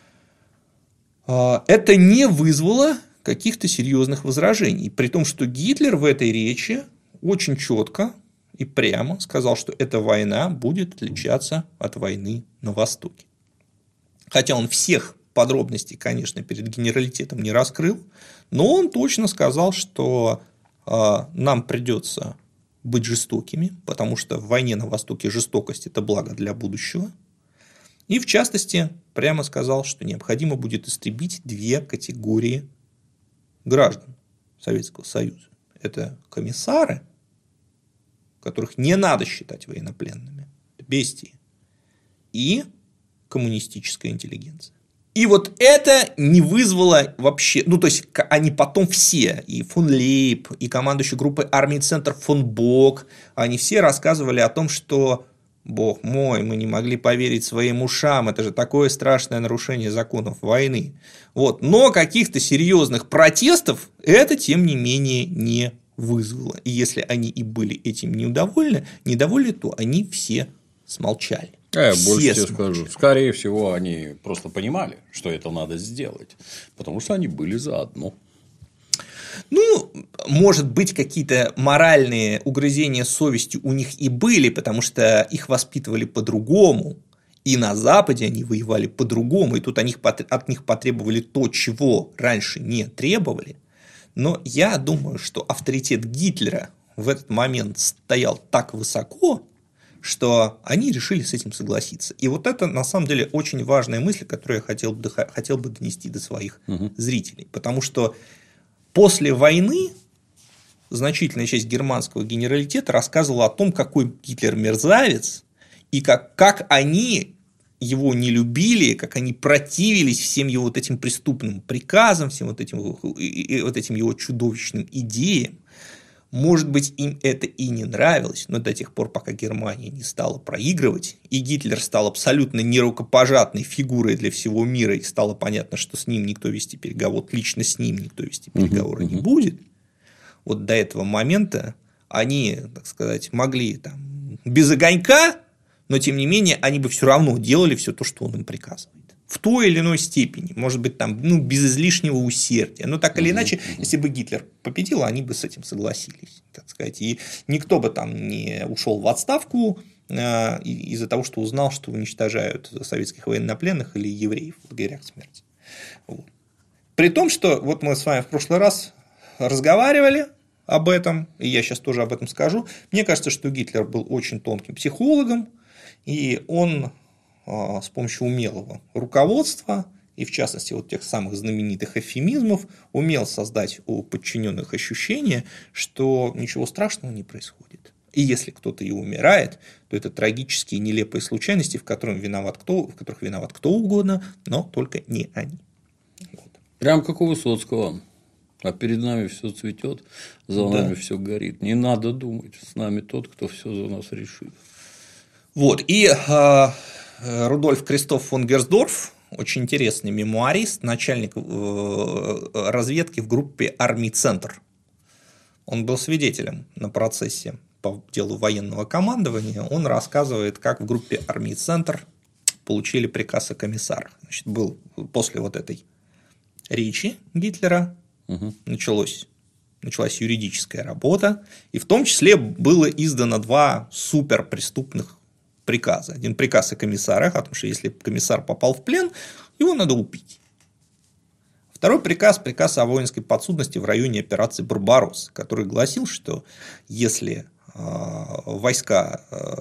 это не вызвало каких-то серьезных возражений. При том, что Гитлер в этой речи очень четко и прямо сказал, что эта война будет отличаться от войны на Востоке. Хотя он всех подробностей, конечно, перед генералитетом не раскрыл, но он точно сказал, что э, нам придется быть жестокими, потому что в войне на Востоке жестокость – это благо для будущего. И, в частности, прямо сказал, что необходимо будет истребить две категории граждан Советского Союза. Это комиссары, которых не надо считать военнопленными, бестии, и коммунистическая интеллигенция. И вот это не вызвало вообще, ну, то есть, они потом все, и фон Лейб, и командующий группой армии «Центр» фон Бок, они все рассказывали о том, что, бог мой, мы не могли поверить своим ушам, это же такое страшное нарушение законов войны. Вот. Но каких-то серьезных протестов это, тем не менее, не вызвало. И если они и были этим недовольны, недовольны, то они все смолчали. Я все больше тебе смолчали. скажу. Скорее всего, они просто понимали, что это надо сделать, потому что они были заодно. Ну, может быть, какие-то моральные угрызения совести у них и были, потому что их воспитывали по-другому, и на Западе они воевали по-другому, и тут от них потребовали то, чего раньше не требовали. Но я думаю, что авторитет Гитлера в этот момент стоял так высоко, что они решили с этим согласиться. И вот это, на самом деле, очень важная мысль, которую я хотел бы, хотел бы донести до своих угу. зрителей. Потому что после войны значительная часть германского генералитета рассказывала о том, какой Гитлер мерзавец, и как, как они его не любили, как они противились всем его вот этим преступным приказам, всем вот этим, вот этим его чудовищным идеям. Может быть, им это и не нравилось, но до тех пор, пока Германия не стала проигрывать, и Гитлер стал абсолютно нерукопожатной фигурой для всего мира, и стало понятно, что с ним никто вести переговоры, лично с ним никто вести переговоры uh-huh, uh-huh. не будет, вот до этого момента они, так сказать, могли там без огонька, но тем не менее они бы все равно делали все то, что он им приказывает. В той или иной степени, может быть, там, ну, без излишнего усердия. Но так или иначе, uh-huh, uh-huh. если бы Гитлер победил, они бы с этим согласились, так сказать. И никто бы там не ушел в отставку э, из-за того, что узнал, что уничтожают советских военнопленных или евреев в лагерях смерти. Вот. При том, что вот мы с вами в прошлый раз разговаривали об этом, и я сейчас тоже об этом скажу. Мне кажется, что Гитлер был очень тонким психологом, и он с помощью умелого руководства и, в частности, вот тех самых знаменитых эвфемизмов умел создать у подчиненных ощущение, что ничего страшного не происходит. И если кто-то и умирает, то это трагические нелепые случайности, в которых виноват кто, в которых виноват кто угодно, но только не они. Вот. Прям как у Высоцкого. А перед нами все цветет, за да. нами все горит. Не надо думать, с нами тот, кто все за нас решит. Вот. И э, Рудольф Кристоф фон Герсдорф, очень интересный мемуарист, начальник разведки в группе армии «Центр». Он был свидетелем на процессе по делу военного командования. Он рассказывает, как в группе армии «Центр» получили приказ о комиссарах. Значит, был после вот этой речи Гитлера угу. началось, началась юридическая работа, и в том числе было издано два суперпреступных приказа. Один приказ о комиссарах, о том, что если комиссар попал в плен, его надо убить. Второй приказ – приказ о воинской подсудности в районе операции «Барбаросса», который гласил, что если э, войска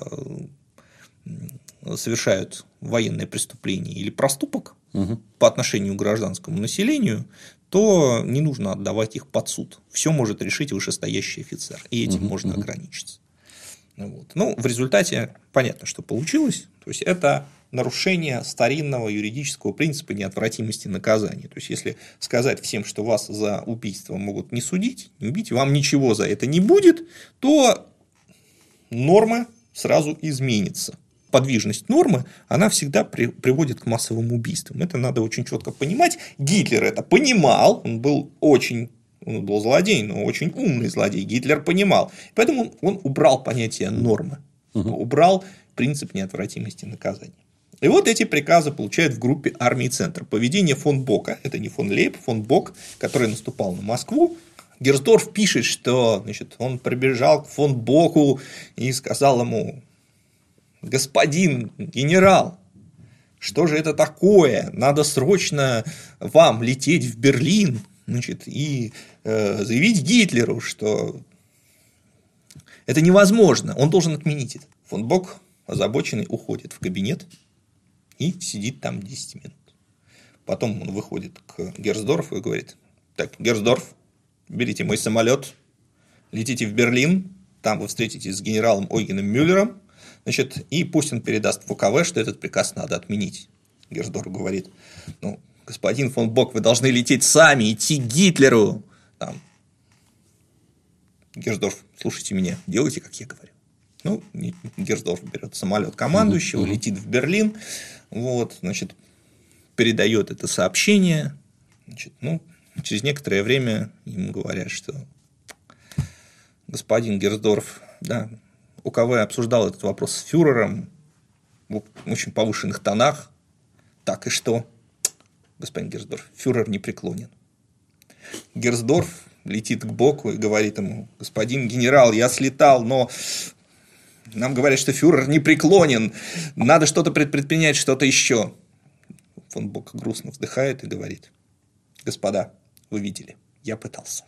э, совершают военное преступление или проступок угу. по отношению к гражданскому населению, то не нужно отдавать их под суд. Все может решить вышестоящий офицер, и этим угу. можно угу. ограничиться. Вот. Ну, в результате понятно, что получилось. То есть это нарушение старинного юридического принципа неотвратимости наказания. То есть, если сказать всем, что вас за убийство могут не судить, не убить, вам ничего за это не будет, то норма сразу изменится. Подвижность нормы, она всегда при, приводит к массовым убийствам. Это надо очень четко понимать. Гитлер это понимал, он был очень, он был злодей, но очень умный злодей. Гитлер понимал. Поэтому он убрал понятие нормы, угу. убрал принцип неотвратимости наказания. И вот эти приказы получают в группе армии «Центр». Поведение фон Бока, это не фон Лейб, фон Бок, который наступал на Москву. Герсдорф пишет, что значит, он прибежал к фон Боку и сказал ему: господин генерал, что же это такое? Надо срочно вам лететь в Берлин, значит, и э, заявить Гитлеру, что это невозможно, он должен отменить это. Фон Бок, озабоченный, уходит в кабинет и сидит там десять минут. Потом он выходит к Герсдорфу и говорит: так, Герсдорф, берите мой самолет, летите в Берлин, там вы встретитесь с генералом Ойгеном Мюллером, значит, и пусть он передаст в УКВ, что этот приказ надо отменить. Герсдорф говорит: ну, господин фон Бок, вы должны лететь сами, идти к Гитлеру. Там. Герсдорф, слушайте меня, делайте, как я говорю. Ну, Герсдорф берет самолет командующего, uh-huh. летит в Берлин, вот, значит, передает это сообщение. Значит, ну, через некоторое время ему говорят, что господин Герсдорф, да, УКВ обсуждал этот вопрос с фюрером в очень повышенных тонах. Так и что? Господин Герсдорф, фюрер не преклонен. Герсдорф летит к Боку и говорит ему: господин генерал, я слетал, но нам говорят, что фюрер не преклонен, надо что-то предпринять, что-то еще. Фон Бок грустно вздыхает и говорит: господа, вы видели, я пытался.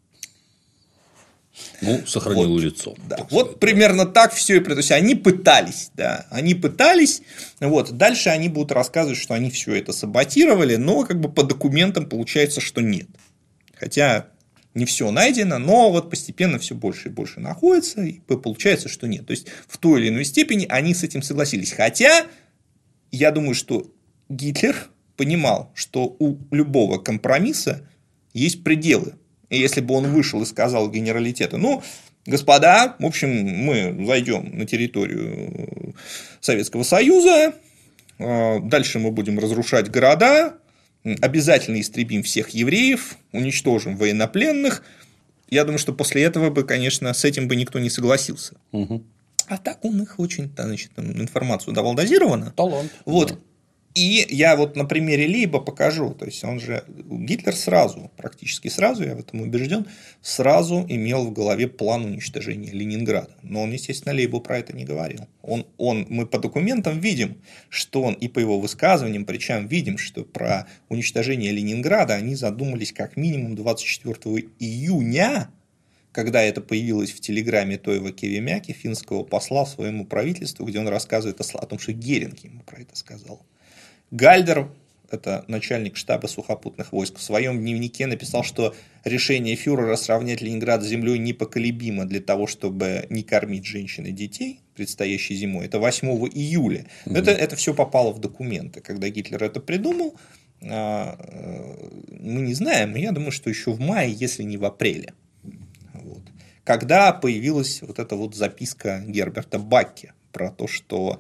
Ну, сохранил вот, лицо. Да. Вот сказать. Примерно так все и то есть они пытались, да, они пытались, вот, дальше они будут рассказывать, что они все это саботировали, но как бы по документам получается, что нет. Хотя не все найдено, но вот постепенно все больше и больше находится, и получается, что нет. То есть в той или иной степени они с этим согласились. Хотя я думаю, что Гитлер понимал, что у любого компромисса есть пределы. И если бы он вышел и сказал генералитету: ну, господа, в общем, мы зайдем на территорию Советского Союза, дальше мы будем разрушать города, обязательно истребим всех евреев, уничтожим военнопленных. Я думаю, что после этого бы, конечно, с этим бы никто не согласился. Угу. А так он их очень, значит, информацию давал дозированно. Талант. Вот. Да. И я вот на примере Лейба покажу, то есть он же, Гитлер сразу, практически сразу, я в этом убежден, сразу имел в голове план уничтожения Ленинграда. Но он, естественно, Лейбу про это не говорил. Он, он, мы по документам видим, что он, и по его высказываниям, причем видим, что про уничтожение Ленинграда они задумались как минимум двадцать четвёртого июня, когда это появилось в телеграмме Тойва Кивимяки, финского посла, своему правительству, где он рассказывает о, о том, что Геринг ему про это сказал. Гальдер, это начальник штаба сухопутных войск, в своем дневнике написал, что решение фюрера сравнять Ленинград с землей непоколебимо для того, чтобы не кормить женщин и детей предстоящей зимой. Это восьмого июля. Угу. Это, это все попало в документы. Когда Гитлер это придумал, мы не знаем, но я думаю, что еще в мае, если не в апреле. Вот. Когда появилась вот эта вот записка Герберта Бакке про то, что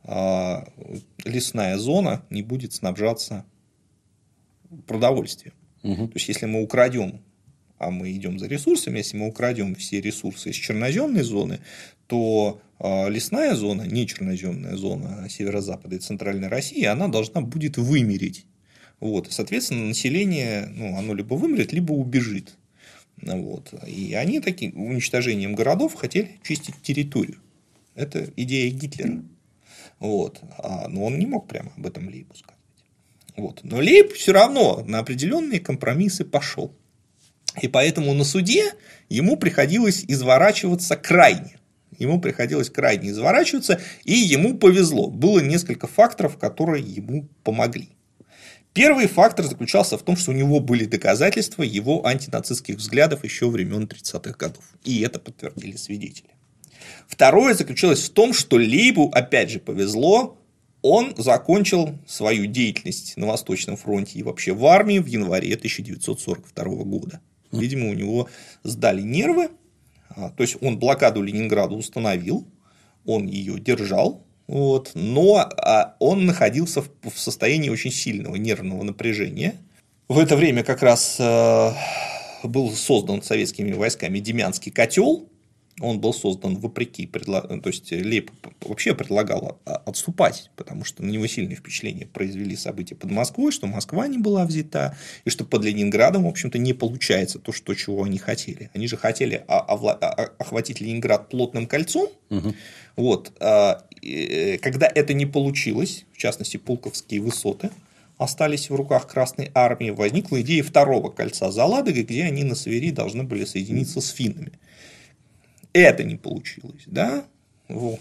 лесная зона не будет снабжаться продовольствием. Угу. То есть, если мы украдем, а мы идем за ресурсами, если мы украдем все ресурсы из черноземной зоны, то лесная зона, не черноземная зона северо-запада и центральной России, она должна будет вымереть. Вот. Соответственно, население, ну, оно либо вымрет, либо убежит. Вот. И они таким уничтожением городов хотели чистить территорию. Это идея Гитлера. Вот. Но он не мог прямо об этом Лейбу сказать. Вот. Но Лейб все равно на определенные компромиссы пошел. И поэтому на суде ему приходилось изворачиваться крайне. Ему приходилось крайне изворачиваться, и ему повезло. Было несколько факторов, которые ему помогли. Первый фактор заключался в том, что у него были доказательства его антинацистских взглядов еще времен тридцатых годов. И это подтвердили свидетели. Второе заключалось в том, что Лейбу, опять же, повезло, он закончил свою деятельность на Восточном фронте и вообще в армии в январе тысяча девятьсот сорок второго года. Видимо, у него сдали нервы. То есть он блокаду Ленинграда установил, он ее держал, вот, но он находился в состоянии очень сильного нервного напряжения. В это время как раз был создан советскими войсками Демянский котел. Он был создан вопреки, то есть Лейб вообще предлагал отступать, потому что на него сильное впечатление произвели события под Москвой, что Москва не была взята, и что под Ленинградом, в общем-то, не получается то, что, чего они хотели. Они же хотели охватить Ленинград плотным кольцом. Угу. Вот. Когда это не получилось, в частности, Пулковские высоты остались в руках Красной Армии, возникла идея второго кольца за Ладогой, где они на Свири должны были соединиться с финнами. Это не получилось, да, вот.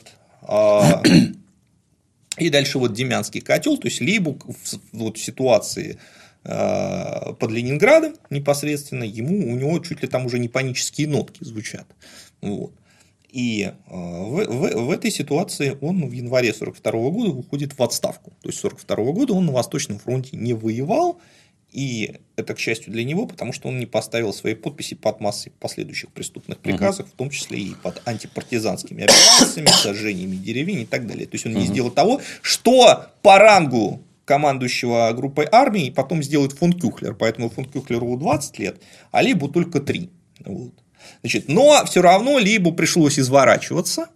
И дальше вот Демянский котел, то есть Лейбу вот в ситуации под Ленинградом непосредственно, ему, у него чуть ли там уже не панические нотки звучат, вот. И в, в, в этой ситуации он в январе сорок второго года уходит в отставку, то есть сорок второго года он на Восточном фронте не воевал. И это, к счастью для него, потому что он не поставил свои подписи под массой последующих преступных приказов, uh-huh. в том числе и под антипартизанскими операциями, сожжениями деревень и так далее. То есть он uh-huh. не сделал того, что по рангу командующего группой армии потом сделает фон Кюхлер. Поэтому фон Кюхлеру двадцать лет, а Лейбу только три. Вот. Значит, но все равно Лейбу пришлось изворачиваться.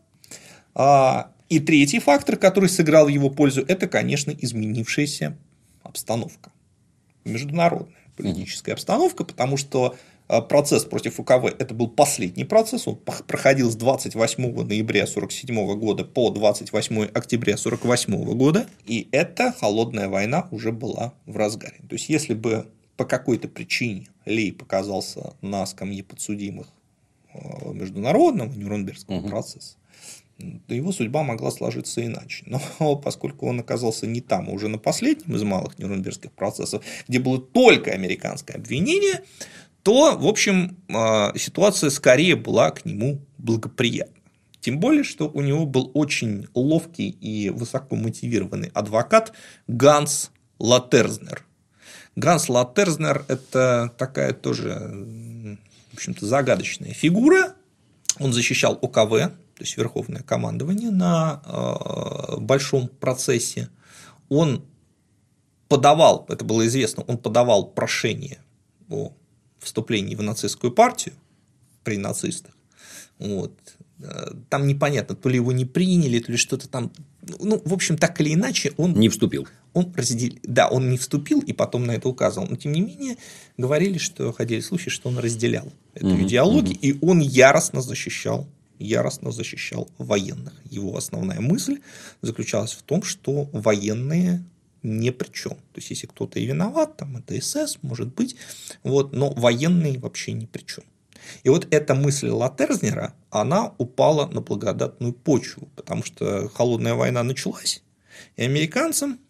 И третий фактор, который сыграл в его пользу, это, конечно, изменившаяся обстановка. Международная политическая обстановка, потому что процесс против УКВ это был последний процесс, он проходил с двадцать восьмого ноября сорок седьмого года по двадцать восьмого октября сорок восьмого года, и эта холодная война уже была в разгаре. То есть, если бы по какой-то причине Лейб оказался на скамье подсудимых международного Нюрнбергского угу. процесса, то его судьба могла сложиться иначе. Но поскольку он оказался не там, а уже на последнем из малых Нюрнбергских процессов, где было только американское обвинение, то, в общем, ситуация скорее была к нему благоприятна. Тем более, что у него был очень ловкий и высоко мотивированный адвокат Ганс Латерзнер. Ганс Латерзнер – это такая тоже, в общем-то, загадочная фигура. Он защищал ОКВ, то есть Верховное командование, на э, большом процессе. Он подавал, это было известно, он подавал прошение о вступлении в нацистскую партию при нацистах. Вот. Там непонятно, то ли его не приняли, то ли что-то там. Ну, в общем, так или иначе, он не вступил. Он разделил, да, он не вступил и потом на это указывал. Но тем не менее, говорили, что ходили слухи, что он разделял эту угу, идеологию, угу. и он яростно защищал. яростно защищал военных. Его основная мысль заключалась в том, что военные ни при чем. То есть, если кто-то и виноват, там это СС, может быть, вот, но военные вообще ни при чем. И вот эта мысль Латерзнера, она упала на благодатную почву, потому что холодная война началась, и американцам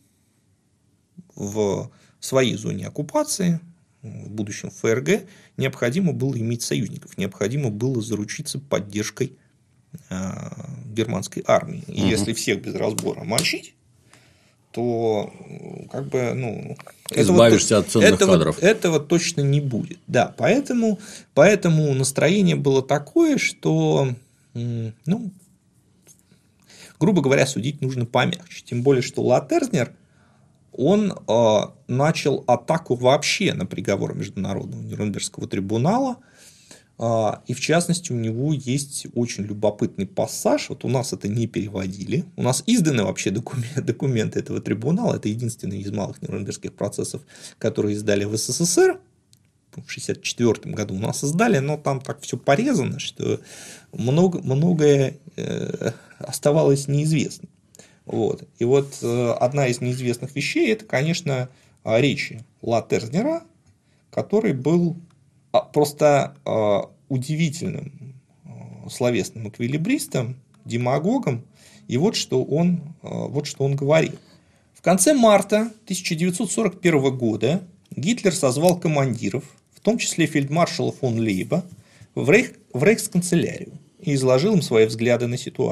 в своей зоне оккупации, в будущем ФРГ, необходимо было иметь союзников, необходимо было заручиться поддержкой германской армии. И угу. если всех без разбора мочить, то как бы, ну, избавишься этого, от ценных этого, кадров. Этого точно не будет. Да, поэтому, поэтому настроение было такое, что, ну, грубо говоря, судить нужно помягче. Тем более, что Латерзнер, он э, начал атаку вообще на приговор Международного Нюрнбергского трибунала. Э, и в частности, у него есть очень любопытный пассаж. Вот у нас это не переводили. У нас изданы вообще документы, документы этого трибунала. Это единственный из малых Нюрнбергских процессов, которые издали в СССР. В шестьдесят четвёртом году у нас издали, но там так все порезано, что много, многое э, оставалось неизвестным. Вот. И вот э, одна из неизвестных вещей – это, конечно, речи Латерзнера, который был просто э, удивительным э, словесным эквилибристом, демагогом. И вот что он, э, вот что он говорил. В конце марта тысяча девятьсот сорок первого года Гитлер созвал командиров, в том числе фельдмаршала фон Лейба, в, рейх, в рейхсканцелярию и изложил им свои взгляды на ситуацию.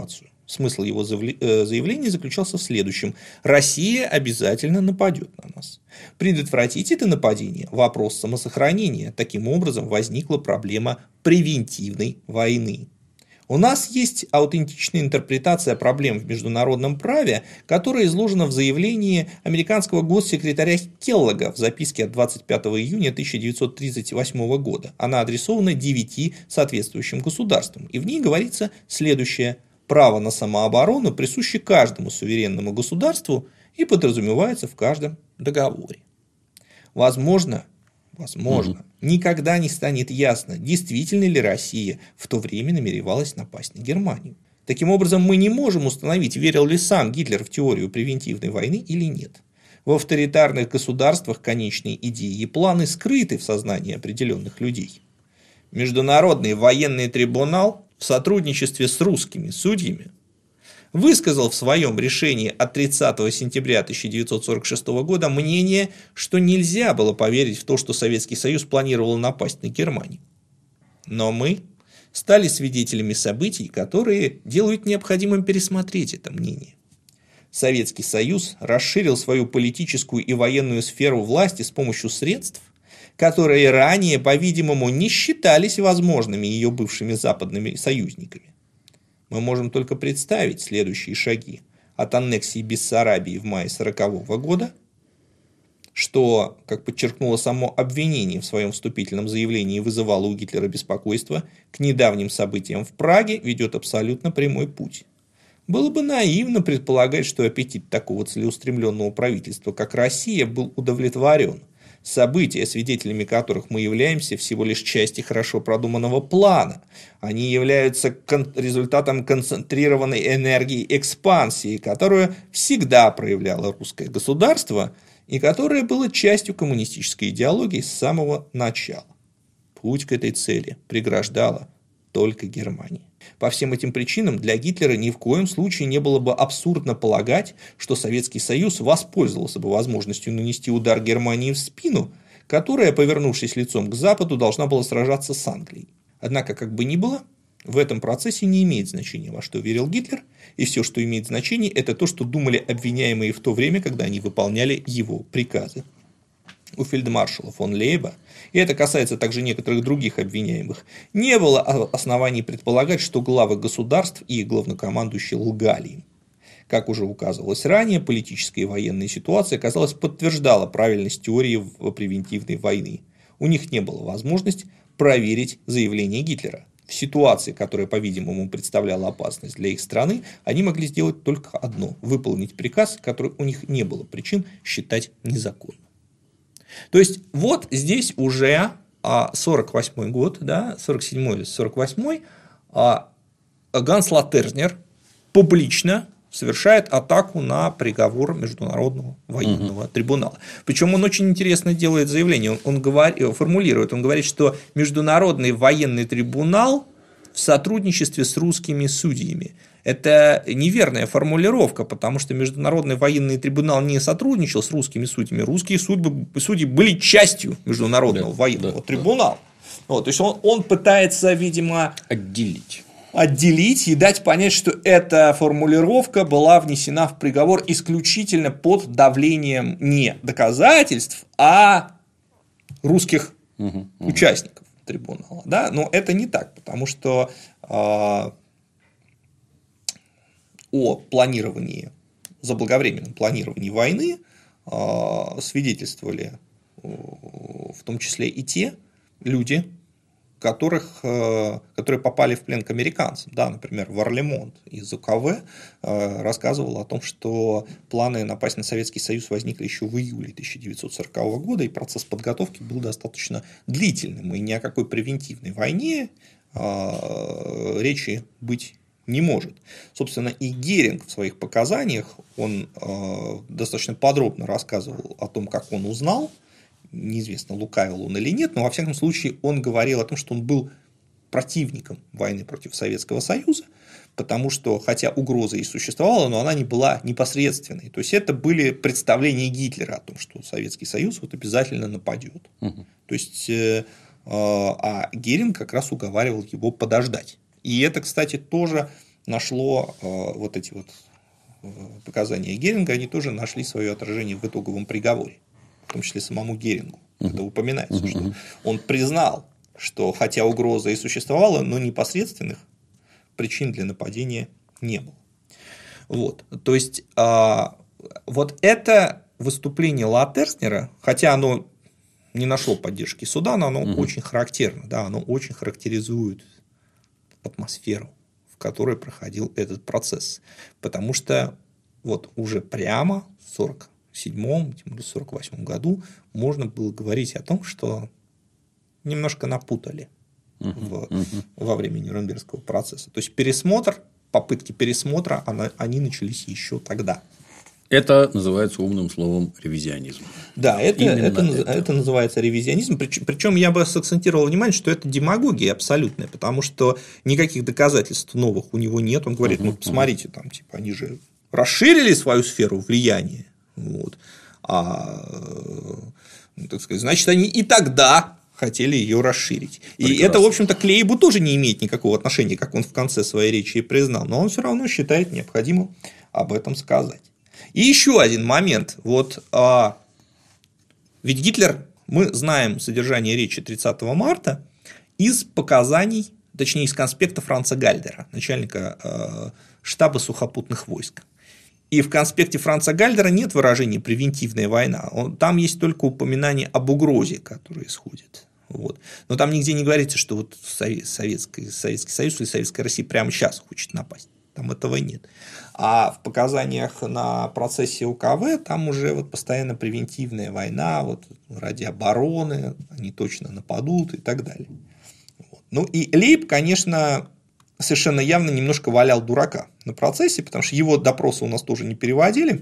Смысл его заявления заключался в следующем. Россия обязательно нападет на нас. Предотвратить это нападение – вопрос самосохранения. Таким образом, возникла проблема превентивной войны. У нас есть аутентичная интерпретация проблем в международном праве, которая изложена в заявлении американского госсекретаря Келлога в записке от двадцать пятого июня тысяча девятьсот тридцать восьмого года. Она адресована девяти соответствующим государствам. И в ней говорится следующее. Право на самооборону присуще каждому суверенному государству и подразумевается в каждом договоре. Возможно, возможно, угу. никогда не станет ясно, действительно ли Россия в то время намеревалась напасть на Германию. Таким образом, мы не можем установить, верил ли сам Гитлер в теорию превентивной войны или нет. В авторитарных государствах конечные идеи и планы скрыты в сознании определенных людей. Международный военный трибунал в сотрудничестве с русскими судьями высказал в своем решении от тридцатого сентября тысяча девятьсот сорок шестого года мнение, что нельзя было поверить в то, что Советский Союз планировал напасть на Германию. Но мы стали свидетелями событий, которые делают необходимым пересмотреть это мнение. Советский Союз расширил свою политическую и военную сферу власти с помощью средств, которые ранее, по-видимому, не считались возможными ее бывшими западными союзниками. Мы можем только представить следующие шаги от аннексии Бессарабии в мае сорокового года, что, как подчеркнуло само обвинение в своем вступительном заявлении, вызывало у Гитлера беспокойство, к недавним событиям в Праге ведет абсолютно прямой путь. Было бы наивно предполагать, что аппетит такого целеустремленного правительства, как Россия, был удовлетворен. События, свидетелями которых мы являемся, всего лишь части хорошо продуманного плана. Они являются кон- результатом концентрированной энергии экспансии, которую всегда проявляло русское государство и которое было частью коммунистической идеологии с самого начала. Путь к этой цели преграждала только Германия. По всем этим причинам для Гитлера ни в коем случае не было бы абсурдно полагать, что Советский Союз воспользовался бы возможностью нанести удар Германии в спину, которая, повернувшись лицом к Западу, должна была сражаться с Англией. Однако, как бы ни было, в этом процессе не имеет значения, во что верил Гитлер, и все, что имеет значение, это то, что думали обвиняемые в то время, когда они выполняли его приказы. У фельдмаршала фон Лейба, и это касается также некоторых других обвиняемых, не было оснований предполагать, что главы государств и их главнокомандующие лгали им. Как уже указывалось ранее, политическая и военная ситуация, казалось, подтверждала правильность теории превентивной войны. У них не было возможности проверить заявление Гитлера. В ситуации, которая, по-видимому, представляла опасность для их страны, они могли сделать только одно – выполнить приказ, который у них не было причин считать незаконным. То есть, вот здесь уже сорок восьмой год, да, сорок седьмой или сорок восьмой, Ганс Латерзнер публично совершает атаку на приговор Международного военного угу. трибунала. Причем он очень интересно делает заявление, он, он говорит, формулирует, он говорит, что Международный военный трибунал в сотрудничестве с русскими судьями. Это неверная формулировка, потому что Международный военный трибунал не сотрудничал с русскими судьями. Русские судьи, судьи были частью Международного да, военного да, трибунала. Да. Вот, то есть он, он пытается, видимо, отделить. отделить и дать понять, что эта формулировка была внесена в приговор исключительно под давлением не доказательств, а русских угу, угу. участников трибунала. Да? Но это не так, потому что э, о планировании, заблаговременном планировании войны э, свидетельствовали э, в том числе и те люди, которых, э, которые попали в плен к американцам. Да, например, Варлемонт из УКВ э, рассказывал о том, что планы напасть на Советский Союз возникли еще в июле тысяча девятьсот сорокового года, и процесс подготовки был достаточно длительным, и ни о какой превентивной войне э, речи быть не может. Собственно, и Геринг в своих показаниях, он э, достаточно подробно рассказывал о том, как он узнал, неизвестно, лукавил он или нет, но во всяком случае он говорил о том, что он был противником войны против Советского Союза, потому что, хотя угроза и существовала, но она не была непосредственной. То есть, это были представления Гитлера о том, что Советский Союз вот обязательно нападет. Угу. То есть, э, э, а Геринг как раз уговаривал его подождать. И это, кстати, тоже нашло э, вот эти вот э, показания Геринга, они тоже нашли свое отражение в итоговом приговоре, в том числе самому Герингу. Uh-huh. Это упоминается, uh-huh. что он признал, что хотя угроза и существовала, но непосредственных причин для нападения не было. Вот. То есть, а, вот это выступление Лаатерснера, хотя оно не нашло поддержки суда, но оно uh-huh. очень характерно, да, оно очень характеризует атмосферу, в которой проходил этот процесс. Потому что вот уже прямо в сорок седьмом, тем более в сорок восьмом году можно было говорить о том, что немножко напутали uh-huh. в, uh-huh. во время Нюрнбергского процесса. То есть пересмотр, попытки пересмотра, она, они начались еще тогда. Это называется умным словом ревизионизм. Да, это, это, это. это называется ревизионизм. Причем я бы сакцентировал внимание, что это демагогия абсолютная, потому что никаких доказательств новых у него нет. Он говорит: uh-huh, ну, посмотрите, uh-huh. там, типа, они же расширили свою сферу влияния. Вот. А, ну, так сказать, значит, они и тогда хотели ее расширить. Прекрасно. И это, в общем-то, к Лейбу тоже не имеет никакого отношения, как он в конце своей речи и признал. Но он все равно считает необходимым об этом сказать. И еще один момент. Вот, а, ведь Гитлер, мы знаем содержание речи тридцатого марта из показаний, точнее, из конспекта Франца Гальдера, начальника а, штаба сухопутных войск. И в конспекте Франца Гальдера нет выражения «превентивная война». Там есть только упоминание об угрозе, которая исходит. Вот. Но там нигде не говорится, что вот Советский, Советский Союз или Советская Россия прямо сейчас хочет напасть. Там этого нет. А в показаниях на процессе УКВ там уже вот постоянно превентивная война, вот ради обороны, они точно нападут и так далее. Вот. Ну и Лейб, конечно, совершенно явно немножко валял дурака на процессе, потому что его допросы у нас тоже не переводили,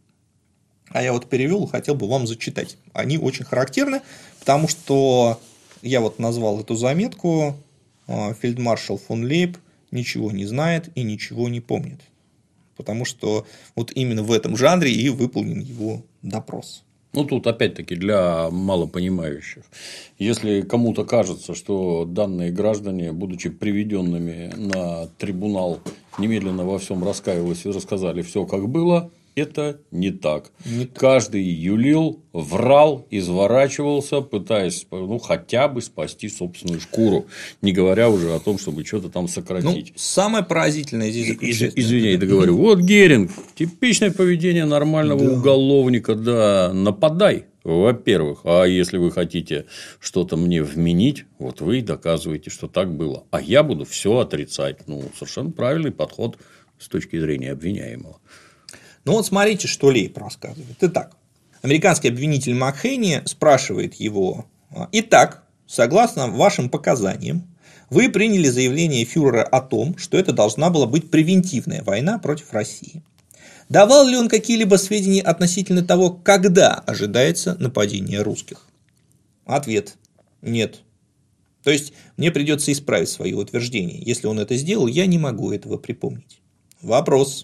а я вот перевел и хотел бы вам зачитать. Они очень характерны, потому что я вот назвал эту заметку: фельдмаршал фон Лейб ничего не знает и ничего не помнит, потому что вот именно в этом жанре и выполнен его допрос. Ну, тут опять-таки для малопонимающих. Если кому-то кажется, что данные граждане, будучи приведенными на трибунал, немедленно во всем раскаивались и рассказали все, как было, это не так. Не Каждый юлил, врал, изворачивался, пытаясь, ну, хотя бы спасти собственную шкуру, не говоря уже о том, чтобы что-то там сократить. Ну, самое поразительное здесь заключается. Извини, я договорю. Вот Геринг, типичное поведение нормального да. уголовника, да, нападай, во-первых, а если вы хотите что-то мне вменить, вот вы доказываете, что так было, а я буду все отрицать. Ну, совершенно правильный подход с точки зрения обвиняемого. Ну вот смотрите, что Лейб рассказывает. Итак, американский обвинитель Макхейни спрашивает его: итак, согласно вашим показаниям, вы приняли заявление фюрера о том, что это должна была быть превентивная война против России. Давал ли он какие-либо сведения относительно того, когда ожидается нападение русских? Ответ: нет. То есть, мне придется исправить свое утверждение. Если он это сделал, я не могу этого припомнить. Вопрос.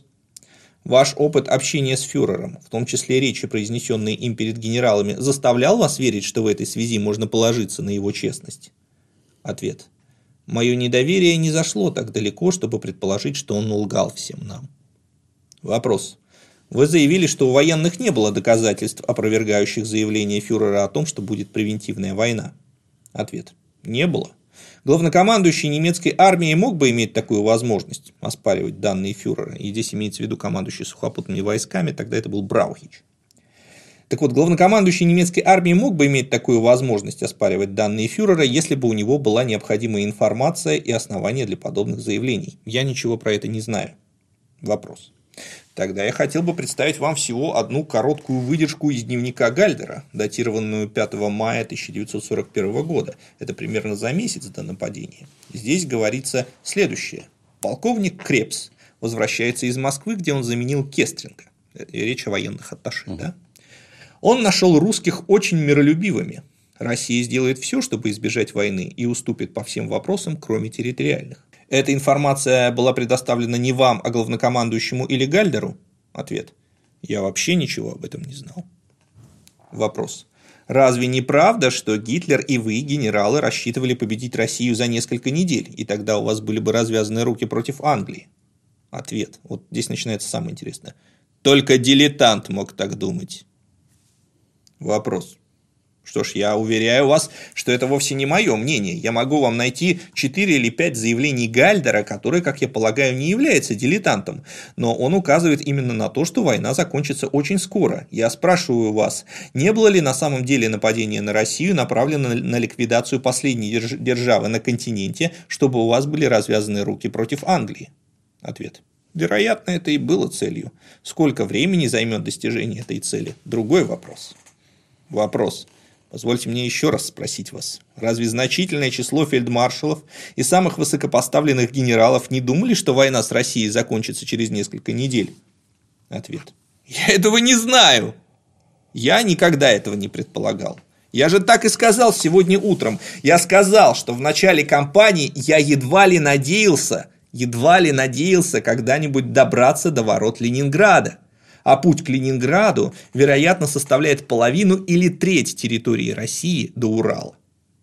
Ваш опыт общения с фюрером, в том числе речи, произнесенные им перед генералами, заставлял вас верить, что в этой связи можно положиться на его честность? Ответ. Мое недоверие не зашло так далеко, чтобы предположить, что он лгал всем нам. Вопрос. Вы заявили, что у военных не было доказательств, опровергающих заявление фюрера о том, что будет превентивная война. Ответ. Не было. Главнокомандующий немецкой армией мог бы иметь такую возможность оспаривать данные фюрера. И здесь имеется в виду командующий сухопутными войсками, тогда это был Браухич. Так вот, главнокомандующий немецкой армией мог бы иметь такую возможность оспаривать данные фюрера, если бы у него была необходимая информация и основания для подобных заявлений. Я ничего про это не знаю. Вопрос. Тогда я хотел бы представить вам всего одну короткую выдержку из дневника Гальдера, датированную пятого мая тысяча девятьсот сорок первого года. Это примерно за месяц до нападения. Здесь говорится следующее. Полковник Крепс возвращается из Москвы, где он заменил Кестринга. Речь о военных атташе, uh-huh. да? Он нашел русских очень миролюбивыми. Россия сделает все, чтобы избежать войны, и уступит по всем вопросам, кроме территориальных. Эта информация была предоставлена не вам, а главнокомандующему или Гальдеру? Ответ. Я вообще ничего об этом не знал. Вопрос. Разве не правда, что Гитлер и вы, генералы, рассчитывали победить Россию за несколько недель, и тогда у вас были бы развязаны руки против Англии? Ответ. Вот здесь начинается самое интересное. Только дилетант мог так думать. Вопрос. Что ж, я уверяю вас, что это вовсе не мое мнение. Я могу вам найти четыре или пять заявлений Гальдера, который, как я полагаю, не является дилетантом. Но он указывает именно на то, что война закончится очень скоро. Я спрашиваю вас, не было ли на самом деле нападение на Россию направлено на ликвидацию последней держ- державы на континенте, чтобы у вас были развязаны руки против Англии? Ответ. Вероятно, это и было целью. Сколько времени займет достижение этой цели? Другой вопрос. Вопрос. Позвольте мне еще раз спросить вас. Разве значительное число фельдмаршалов и самых высокопоставленных генералов не думали, что война с Россией закончится через несколько недель? Ответ. Я этого не знаю. Я никогда этого не предполагал. Я же так и сказал сегодня утром. Я сказал, что в начале кампании я едва ли надеялся, едва ли надеялся когда-нибудь добраться до ворот Ленинграда. А путь к Ленинграду, вероятно, составляет половину или треть территории России до Урала.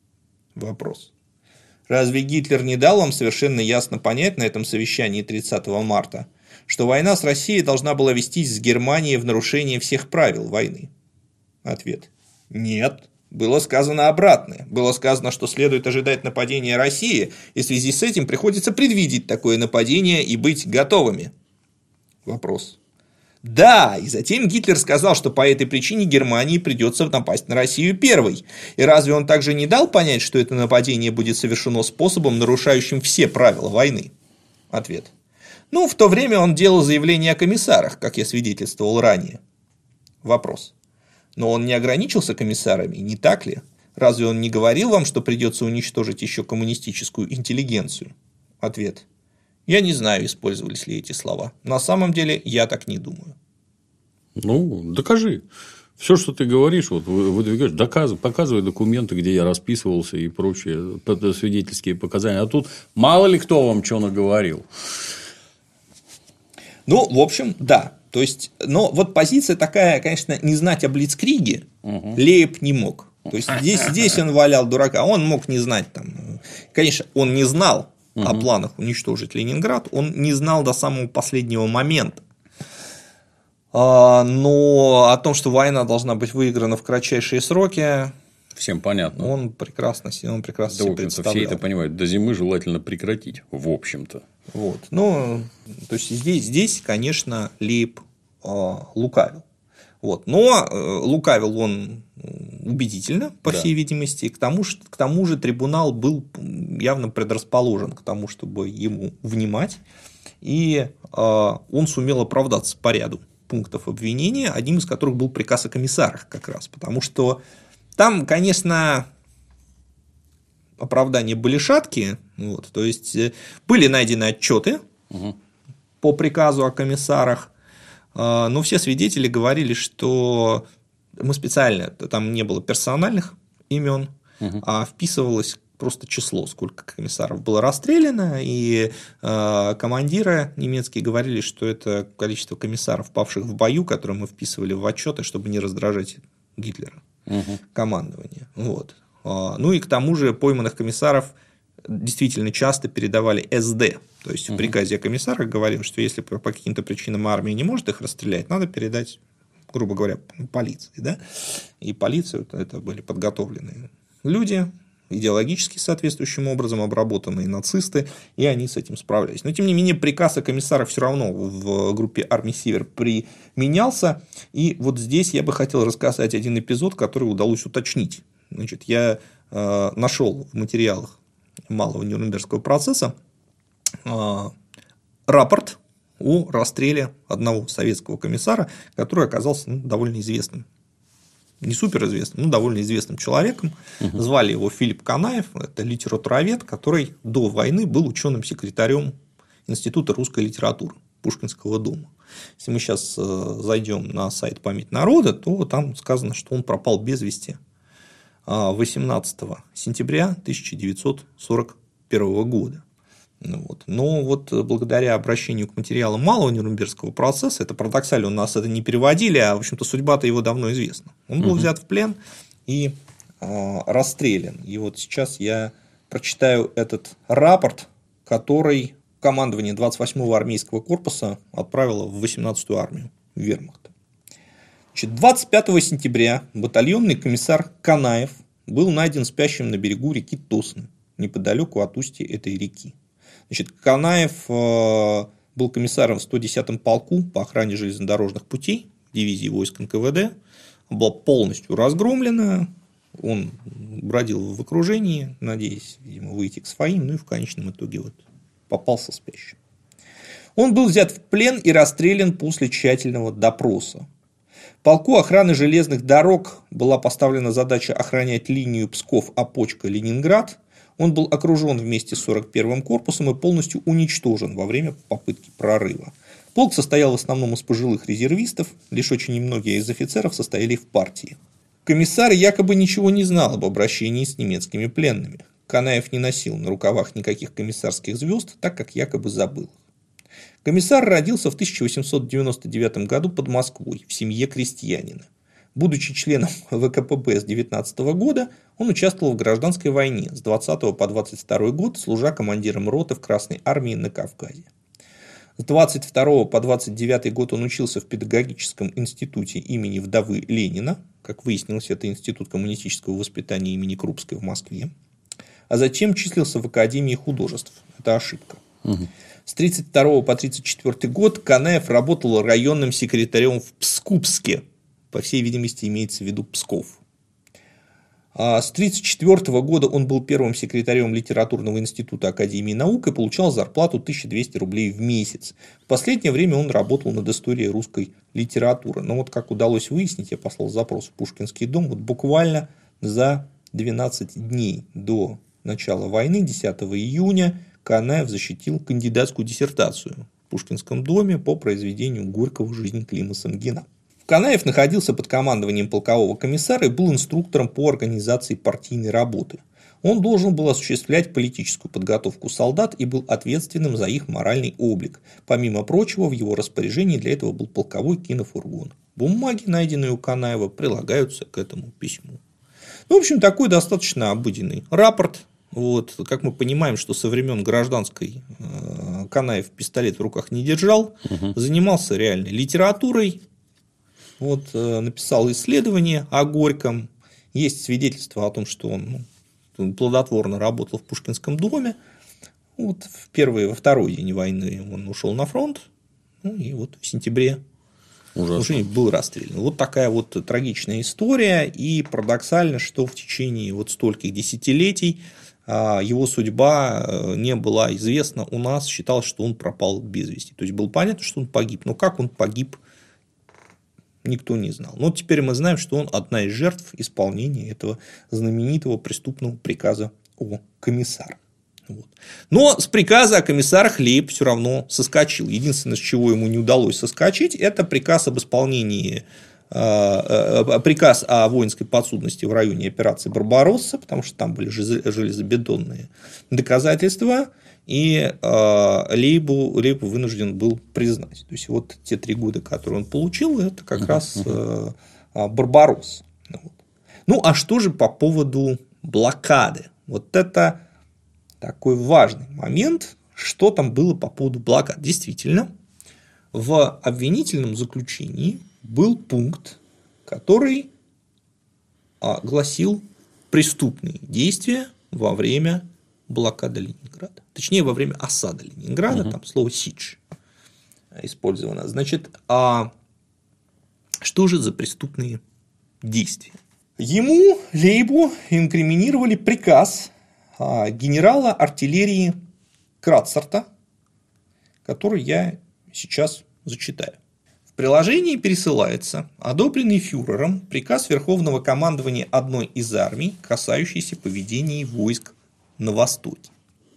Вопрос. Разве Гитлер не дал вам совершенно ясно понять на этом совещании тридцатого марта, что война с Россией должна была вестись с Германией в нарушение всех правил войны? Ответ. Нет. Было сказано обратное. Было сказано, что следует ожидать нападения России, и в связи с этим приходится предвидеть такое нападение и быть готовыми. Вопрос. Да, и затем Гитлер сказал, что по этой причине Германии придется напасть на Россию первой. И разве он также не дал понять, что это нападение будет совершено способом, нарушающим все правила войны? Ответ. Ну, в то время он делал заявление о комиссарах, как я свидетельствовал ранее. Вопрос. Но он не ограничился комиссарами, не так ли? Разве он не говорил вам, что придется уничтожить еще коммунистическую интеллигенцию? Ответ. Я не знаю, использовались ли эти слова. На самом деле, я так не думаю. Ну, докажи. Все, что ты говоришь, вот выдвигаешь, доказывай, показывай документы, где я расписывался и прочие свидетельские показания. А тут мало ли кто вам что наговорил. Ну, в общем, да. То есть, но вот позиция такая, конечно, не знать о блицкриге угу. Лейб не мог. То есть, здесь, здесь он валял дурака, он мог не знать. Там, конечно, он не знал угу. о планах уничтожить Ленинград, он не знал до самого последнего момента. Но о том, что война должна быть выиграна в кратчайшие сроки, всем понятно. Он прекрасно, он прекрасно да, себе представлял. Все это понимают. До зимы желательно прекратить, в общем-то. Вот. Ну, то есть здесь, здесь, конечно, Лейб э, лукавил. Вот. Но э, лукавил он убедительно, по да. всей видимости. К тому, что, к тому же трибунал был явно предрасположен к тому, чтобы ему внимать. И э, он сумел оправдаться по ряду пунктов обвинения, одним из которых был приказ о комиссарах как раз. Потому что там, конечно, оправдания были шаткие. Вот, то есть, были найдены отчеты угу. по приказу о комиссарах, но все свидетели говорили, что мы специально, там не было персональных имен, угу. а вписывалось просто число, сколько комиссаров было расстреляно, и э, командиры немецкие говорили, что это количество комиссаров, павших в бою, которые мы вписывали в отчеты, чтобы не раздражать Гитлера, угу. командование. Вот. Ну и к тому же пойманных комиссаров действительно часто передавали эс дэ. То есть, в приказе о комиссарах говорилось, что если по каким-то причинам армия не может их расстрелять, надо передать, грубо говоря, полиции. Да? И полицию это были подготовленные люди, идеологически соответствующим образом обработанные нацисты, и они с этим справлялись. Но, тем не менее, приказ о комиссарах все равно в группе армии «Север» применялся. И вот здесь я бы хотел рассказать один эпизод, который удалось уточнить. Значит, я э, нашел в материалах Малого Нюрнбергского процесса э, рапорт о расстреле одного советского комиссара, который оказался ну, довольно известным. Не суперизвестным, но довольно известным человеком. Угу. Звали его Филипп Канаев. Это литературовед, который до войны был ученым секретарем Института русской литературы Пушкинского дома. Если мы сейчас э, зайдем на сайт «Память народа», то там сказано, что он пропал без вести восемнадцатого сентября тысяча девятьсот сорок первого года. Вот. Но вот благодаря обращению к материалам Малого Нюрнбергского процесса, это парадоксально, у нас это не переводили, а в общем-то судьба-то его давно известна. Он был угу. взят в плен и э, расстрелян. И вот сейчас я прочитаю этот рапорт, который командование двадцать восьмого армейского корпуса отправило в восемнадцатую армию вермахта. Значит, двадцать пятого сентября батальонный комиссар Канаев был найден спящим на берегу реки Тосны, неподалеку от устья этой реки. Значит, Канаев э, был комиссаром в сто десятом полку по охране железнодорожных путей дивизии войск эн ка вэ дэ. Была полностью разгромлена. Он бродил в окружении, надеясь, видимо, выйти к своим, ну и в конечном итоге вот попался спящим. Он был взят в плен и расстрелян после тщательного допроса. Полку охраны железных дорог была поставлена задача охранять линию Псков-Опочка-Ленинград. Он был окружен вместе с сорок первым корпусом и полностью уничтожен во время попытки прорыва. Полк состоял в основном из пожилых резервистов, лишь очень немногие из офицеров состояли в партии. Комиссар якобы ничего не знал об обращении с немецкими пленными. Канаев не носил на рукавах никаких комиссарских звезд, так как якобы забыл. Комиссар родился в тысяча восемьсот девяносто девятом году под Москвой в семье крестьянина. Будучи членом вэ ка пэ бэ с девятнадцатого года, он участвовал в гражданской войне с двадцатого по двадцать второй год, служа командиром роты в Красной армии на Кавказе. С двадцать второго по двадцать девятый год он учился в педагогическом институте имени вдовы Ленина. Как выяснилось, это институт коммунистического воспитания имени Крупской в Москве. А затем числился в Академии художеств. Это ошибка. Угу. С тридцать второго по тридцать четвёртый год Канаев работал районным секретарем в Пскупске. По всей видимости, имеется в виду Псков. А с тридцать четвёртого года он был первым секретарем литературного института Академии наук и получал зарплату тысяча двести рублей в месяц. В последнее время он работал над историей русской литературы. Но вот как удалось выяснить, я послал запрос в Пушкинский дом, вот буквально за двенадцать дней до начала войны, десятого июня, Канаев защитил кандидатскую диссертацию в Пушкинском доме по произведению Горького «Жизнь Клима Самгина». Канаев находился под командованием полкового комиссара и был инструктором по организации партийной работы. Он должен был осуществлять политическую подготовку солдат и был ответственным за их моральный облик. Помимо прочего, в его распоряжении для этого был полковой кинофургон. Бумаги, найденные у Канаева, прилагаются к этому письму. Ну, в общем, такой достаточно обыденный рапорт. Вот, как мы понимаем, что со времен гражданской э, Канаев пистолет в руках не держал, угу. Занимался реальной литературой, вот, э, написал исследование о Горьком, есть свидетельство о том, что он ну, плодотворно работал в Пушкинском доме, вот, в первый и во второй день войны он ушел на фронт, ну, и вот в сентябре уже был расстрелян. Вот такая вот трагичная история, и парадоксально, что в течение вот стольких десятилетий его судьба не была известна у нас, считалось, что он пропал без вести. То есть было понятно, что он погиб, но как он погиб, никто не знал. Но теперь мы знаем, что он одна из жертв исполнения этого знаменитого преступного приказа о комиссарах. Вот. Но с приказа о комиссарах Лейб все равно соскочил. Единственное, с чего ему не удалось соскочить, это приказ об исполнении приказ о воинской подсудности в районе операции «Барбаросса», потому что там были железобетонные доказательства, и Лейбу, Лейбу вынужден был признать. То есть, вот те три года, которые он получил, это как uh-huh, раз uh-huh. «Барбаросса». Вот. Ну, а что же по поводу блокады? Вот это такой важный момент, что там было по поводу блокады. Действительно, в обвинительном заключении был пункт, который гласил преступные действия во время блокады Ленинграда. Точнее, во время осады Ленинграда, угу. Там слово «сидж» использовано. Значит, а что же за преступные действия? Ему, Лейбу, инкриминировали приказ генерала артиллерии Крацерта, который я сейчас зачитаю. В приложении пересылается одобренный фюрером приказ Верховного командования одной из армий, касающийся поведения войск на Востоке.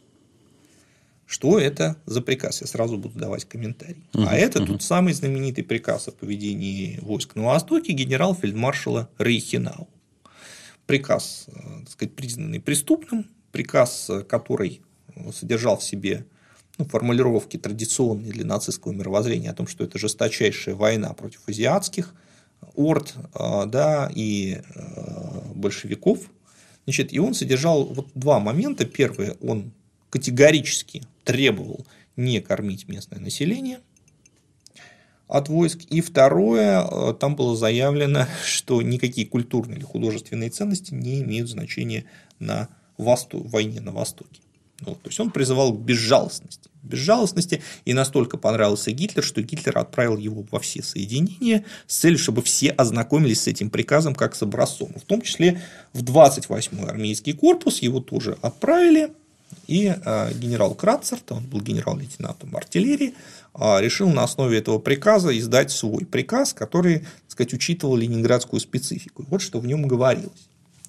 Что это за приказ? Я сразу буду давать комментарий. Uh-huh, а это uh-huh. тот самый знаменитый приказ о поведении войск на Востоке генерал-фельдмаршала Рейхенау. Приказ, так сказать, признанный преступным, приказ, который содержал в себе ну, формулировки традиционные для нацистского мировоззрения о том, что это жесточайшая война против азиатских орд, да, и большевиков. Значит, и он содержал вот два момента. Первое, он категорически требовал не кормить местное население от войск. И второе, там было заявлено, что никакие культурные или художественные ценности не имеют значения на Восток, войне на Востоке. Вот, то есть он призывал к безжалостности. Безжалостности, и настолько понравился Гитлер, что Гитлер отправил его во все соединения с целью, чтобы все ознакомились с этим приказом как с образцом. В том числе в двадцать восьмой армейский корпус его тоже отправили. И генерал Крацерт, он был генерал-лейтенантом артиллерии, решил на основе этого приказа издать свой приказ, который, так сказать, учитывал ленинградскую специфику. Вот что в нем говорилось.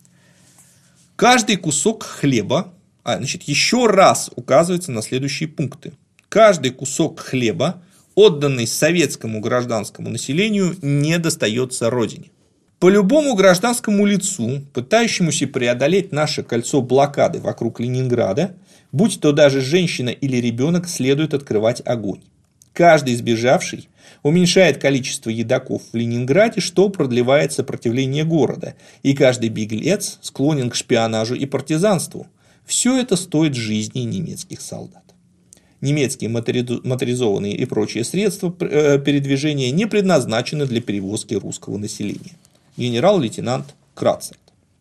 Каждый кусок хлеба, а, значит, еще раз указывается на следующие пункты. Каждый кусок хлеба, отданный советскому гражданскому населению, не достается Родине. По любому гражданскому лицу, пытающемуся преодолеть наше кольцо блокады вокруг Ленинграда, будь то даже женщина или ребенок, следует открывать огонь. Каждый сбежавший уменьшает количество едоков в Ленинграде, что продлевает сопротивление города, и каждый беглец склонен к шпионажу и партизанству. Все это стоит жизни немецких солдат. Немецкие моторизованные и прочие средства передвижения не предназначены для перевозки русского населения. Генерал-лейтенант Крацерт.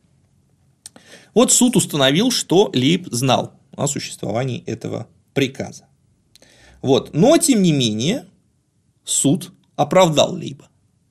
Вот суд установил, что Лейб знал о существовании этого приказа. Вот. Но, тем не менее, суд оправдал Лейба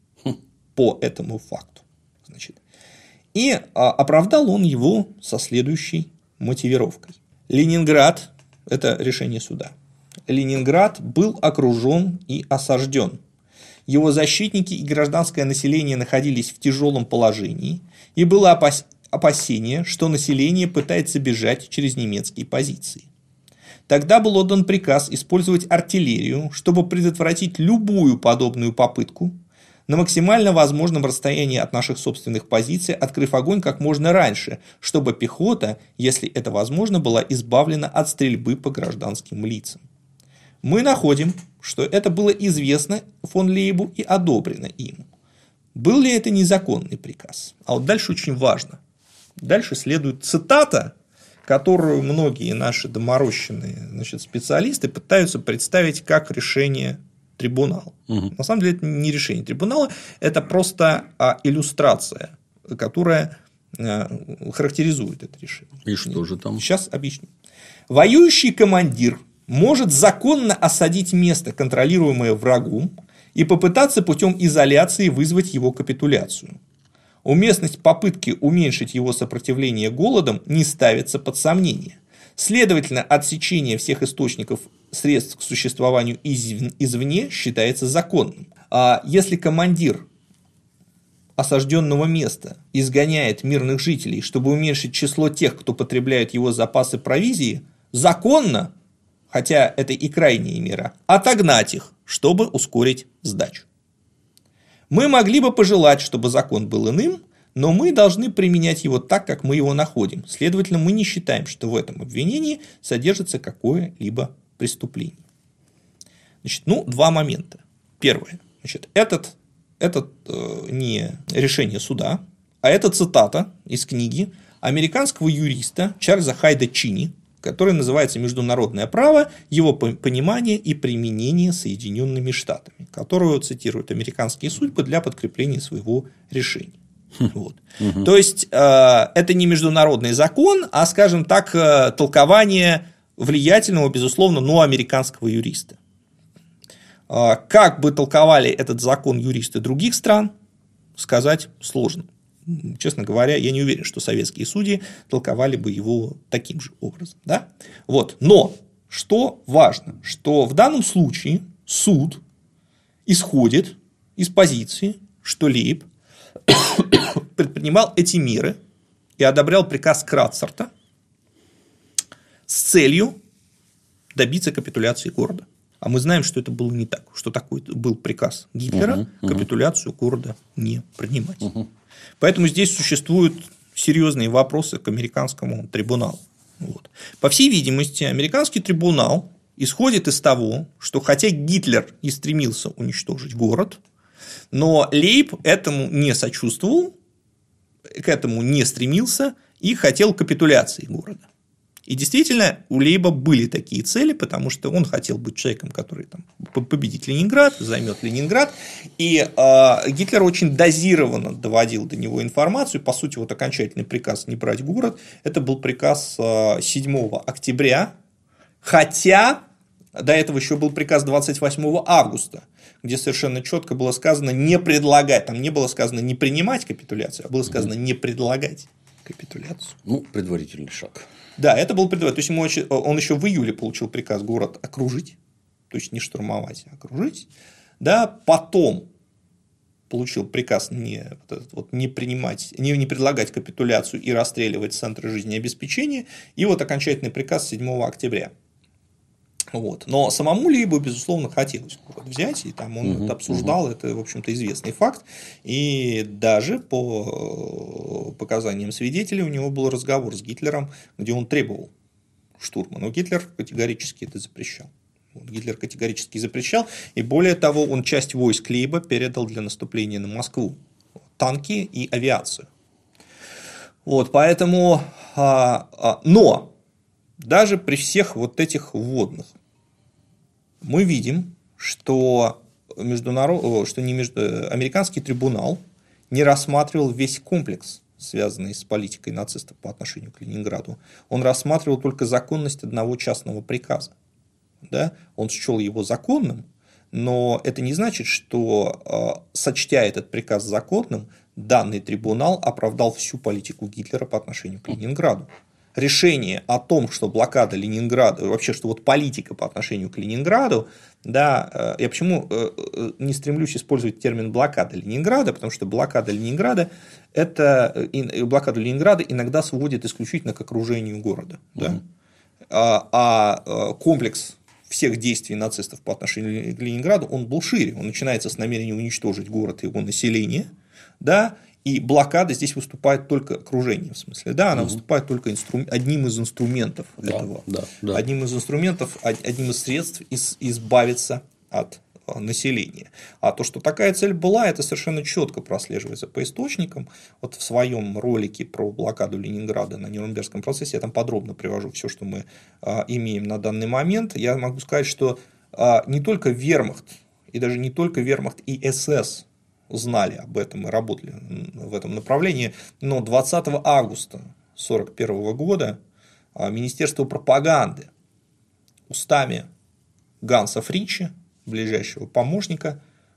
по этому факту. Значит. И оправдал он его со следующей мотивировкой. Ленинград, это решение суда, Ленинград был окружен и осажден. Его защитники и гражданское население находились в тяжелом положении, и было опас... опасение, что население пытается бежать через немецкие позиции. Тогда был отдан приказ использовать артиллерию, чтобы предотвратить любую подобную попытку, на максимально возможном расстоянии от наших собственных позиций, открыв огонь как можно раньше, чтобы пехота, если это возможно, была избавлена от стрельбы по гражданским лицам. Мы находим, что это было известно фон Лейбу и одобрено им. Был ли это незаконный приказ? А вот дальше очень важно. Дальше следует цитата, которую многие наши доморощенные, значит, специалисты пытаются представить как решение трибунала. Угу. На самом деле это не решение трибунала, это просто а, иллюстрация, которая а, характеризует это решение. И что же там? Сейчас объясню. Воюющий командир может законно осадить место, контролируемое врагом, и попытаться путем изоляции вызвать его капитуляцию. Уместность попытки уменьшить его сопротивление голодом не ставится под сомнение. Следовательно, отсечение всех источников средств к существованию извне считается законным. А если командир осажденного места изгоняет мирных жителей, чтобы уменьшить число тех, кто потребляет его запасы провизии, законно, хотя это и крайняя мера, отогнать их, чтобы ускорить сдачу. Мы могли бы пожелать, чтобы закон был иным, но мы должны применять его так, как мы его находим. Следовательно, мы не считаем, что в этом обвинении содержится какое-либо преступление. Значит, ну, два момента. Первое. Значит, этот, этот э, не решение суда, а это цитата из книги американского юриста Чарльза Хайда Чини, которая называется «Международное право, его понимание и применение Соединенными Штатами», которую цитируют американские судьбы для подкрепления своего решения. Вот. Угу. То есть, э, это не международный закон, а, скажем так, э, толкование влиятельного, безусловно, но американского юриста. Э, как бы толковали этот закон юристы других стран, сказать сложно. Честно говоря, я не уверен, что советские судьи толковали бы его таким же образом. Да? Вот. Но, что важно, что в данном случае суд исходит из позиции, что Лейб предпринимал эти меры и одобрял приказ Крацерта с целью добиться капитуляции города. А мы знаем, что это было не так, что такой был приказ Гитлера, угу, угу. капитуляцию города не принимать. Угу. Поэтому здесь существуют серьезные вопросы к американскому трибуналу. Вот. По всей видимости, американский трибунал исходит из того, что хотя Гитлер и стремился уничтожить город, но Лейб этому не сочувствовал, к этому не стремился и хотел капитуляции города. И действительно, у Лейба были такие цели, потому что он хотел быть человеком, который там, победит Ленинград, займет Ленинград. И э, Гитлер очень дозированно доводил до него информацию. По сути, вот окончательный приказ не брать город. Это был приказ э, седьмого октября. Хотя до этого еще был приказ двадцать восьмого августа, где совершенно четко было сказано не предлагать. Там не было сказано не принимать капитуляцию, а было сказано не предлагать капитуляцию. Ну, предварительный шаг. Да, это был предварительный. То есть, ему очень, он еще в июле получил приказ город окружить, то есть не штурмовать, а окружить. Да, потом получил приказ не, вот, вот, не принимать, не, не предлагать капитуляцию и расстреливать центры жизнеобеспечения. И вот окончательный приказ седьмого октября. Вот. Но самому Лейбу, безусловно, хотелось город взять, и там он угу, это обсуждал, угу. Это, в общем-то, известный факт. И даже по показаниям свидетелей у него был разговор с Гитлером, где он требовал штурма, но Гитлер категорически это запрещал. Вот, Гитлер категорически запрещал, и более того, он часть войск Лейба передал для наступления на Москву. Танки и авиацию. Вот, поэтому, а, а, но даже при всех вот этих вводных мы видим, что, международ... что не между... американский трибунал не рассматривал весь комплекс, связанный с политикой нацистов по отношению к Ленинграду. Он рассматривал только законность одного частного приказа. Да? Он счел его законным, но это не значит, что, сочтя этот приказ законным, данный трибунал оправдал всю политику Гитлера по отношению к Ленинграду. Решение о том, что блокада Ленинграда, вообще, что вот политика по отношению к Ленинграду, да, я почему не стремлюсь использовать термин блокада Ленинграда, потому что блокада Ленинграда, это, блокаду Ленинграда иногда сводит исключительно к окружению города, да? Mm-hmm. а, а комплекс всех действий нацистов по отношению к Ленинграду, он был шире, он начинается с намерения уничтожить город и его население, да, и блокада здесь выступает только окружение, в смысле, да, она угу. выступает только инстру... одним из инструментов да, этого, да, да. одним из инструментов, одним из средств из... избавиться от населения. А то, что такая цель была, это совершенно четко прослеживается по источникам. Вот в своем ролике про блокаду Ленинграда на Нюрнбергском процессе я там подробно привожу все, что мы а, имеем на данный момент. Я могу сказать, что а, не только Вермахт, и даже не только Вермахт и СС знали об этом и работали в этом направлении, но двадцатого августа тысяча девятьсот сорок первого года Министерство пропаганды устами Ганса Фрича, ближайшего помощника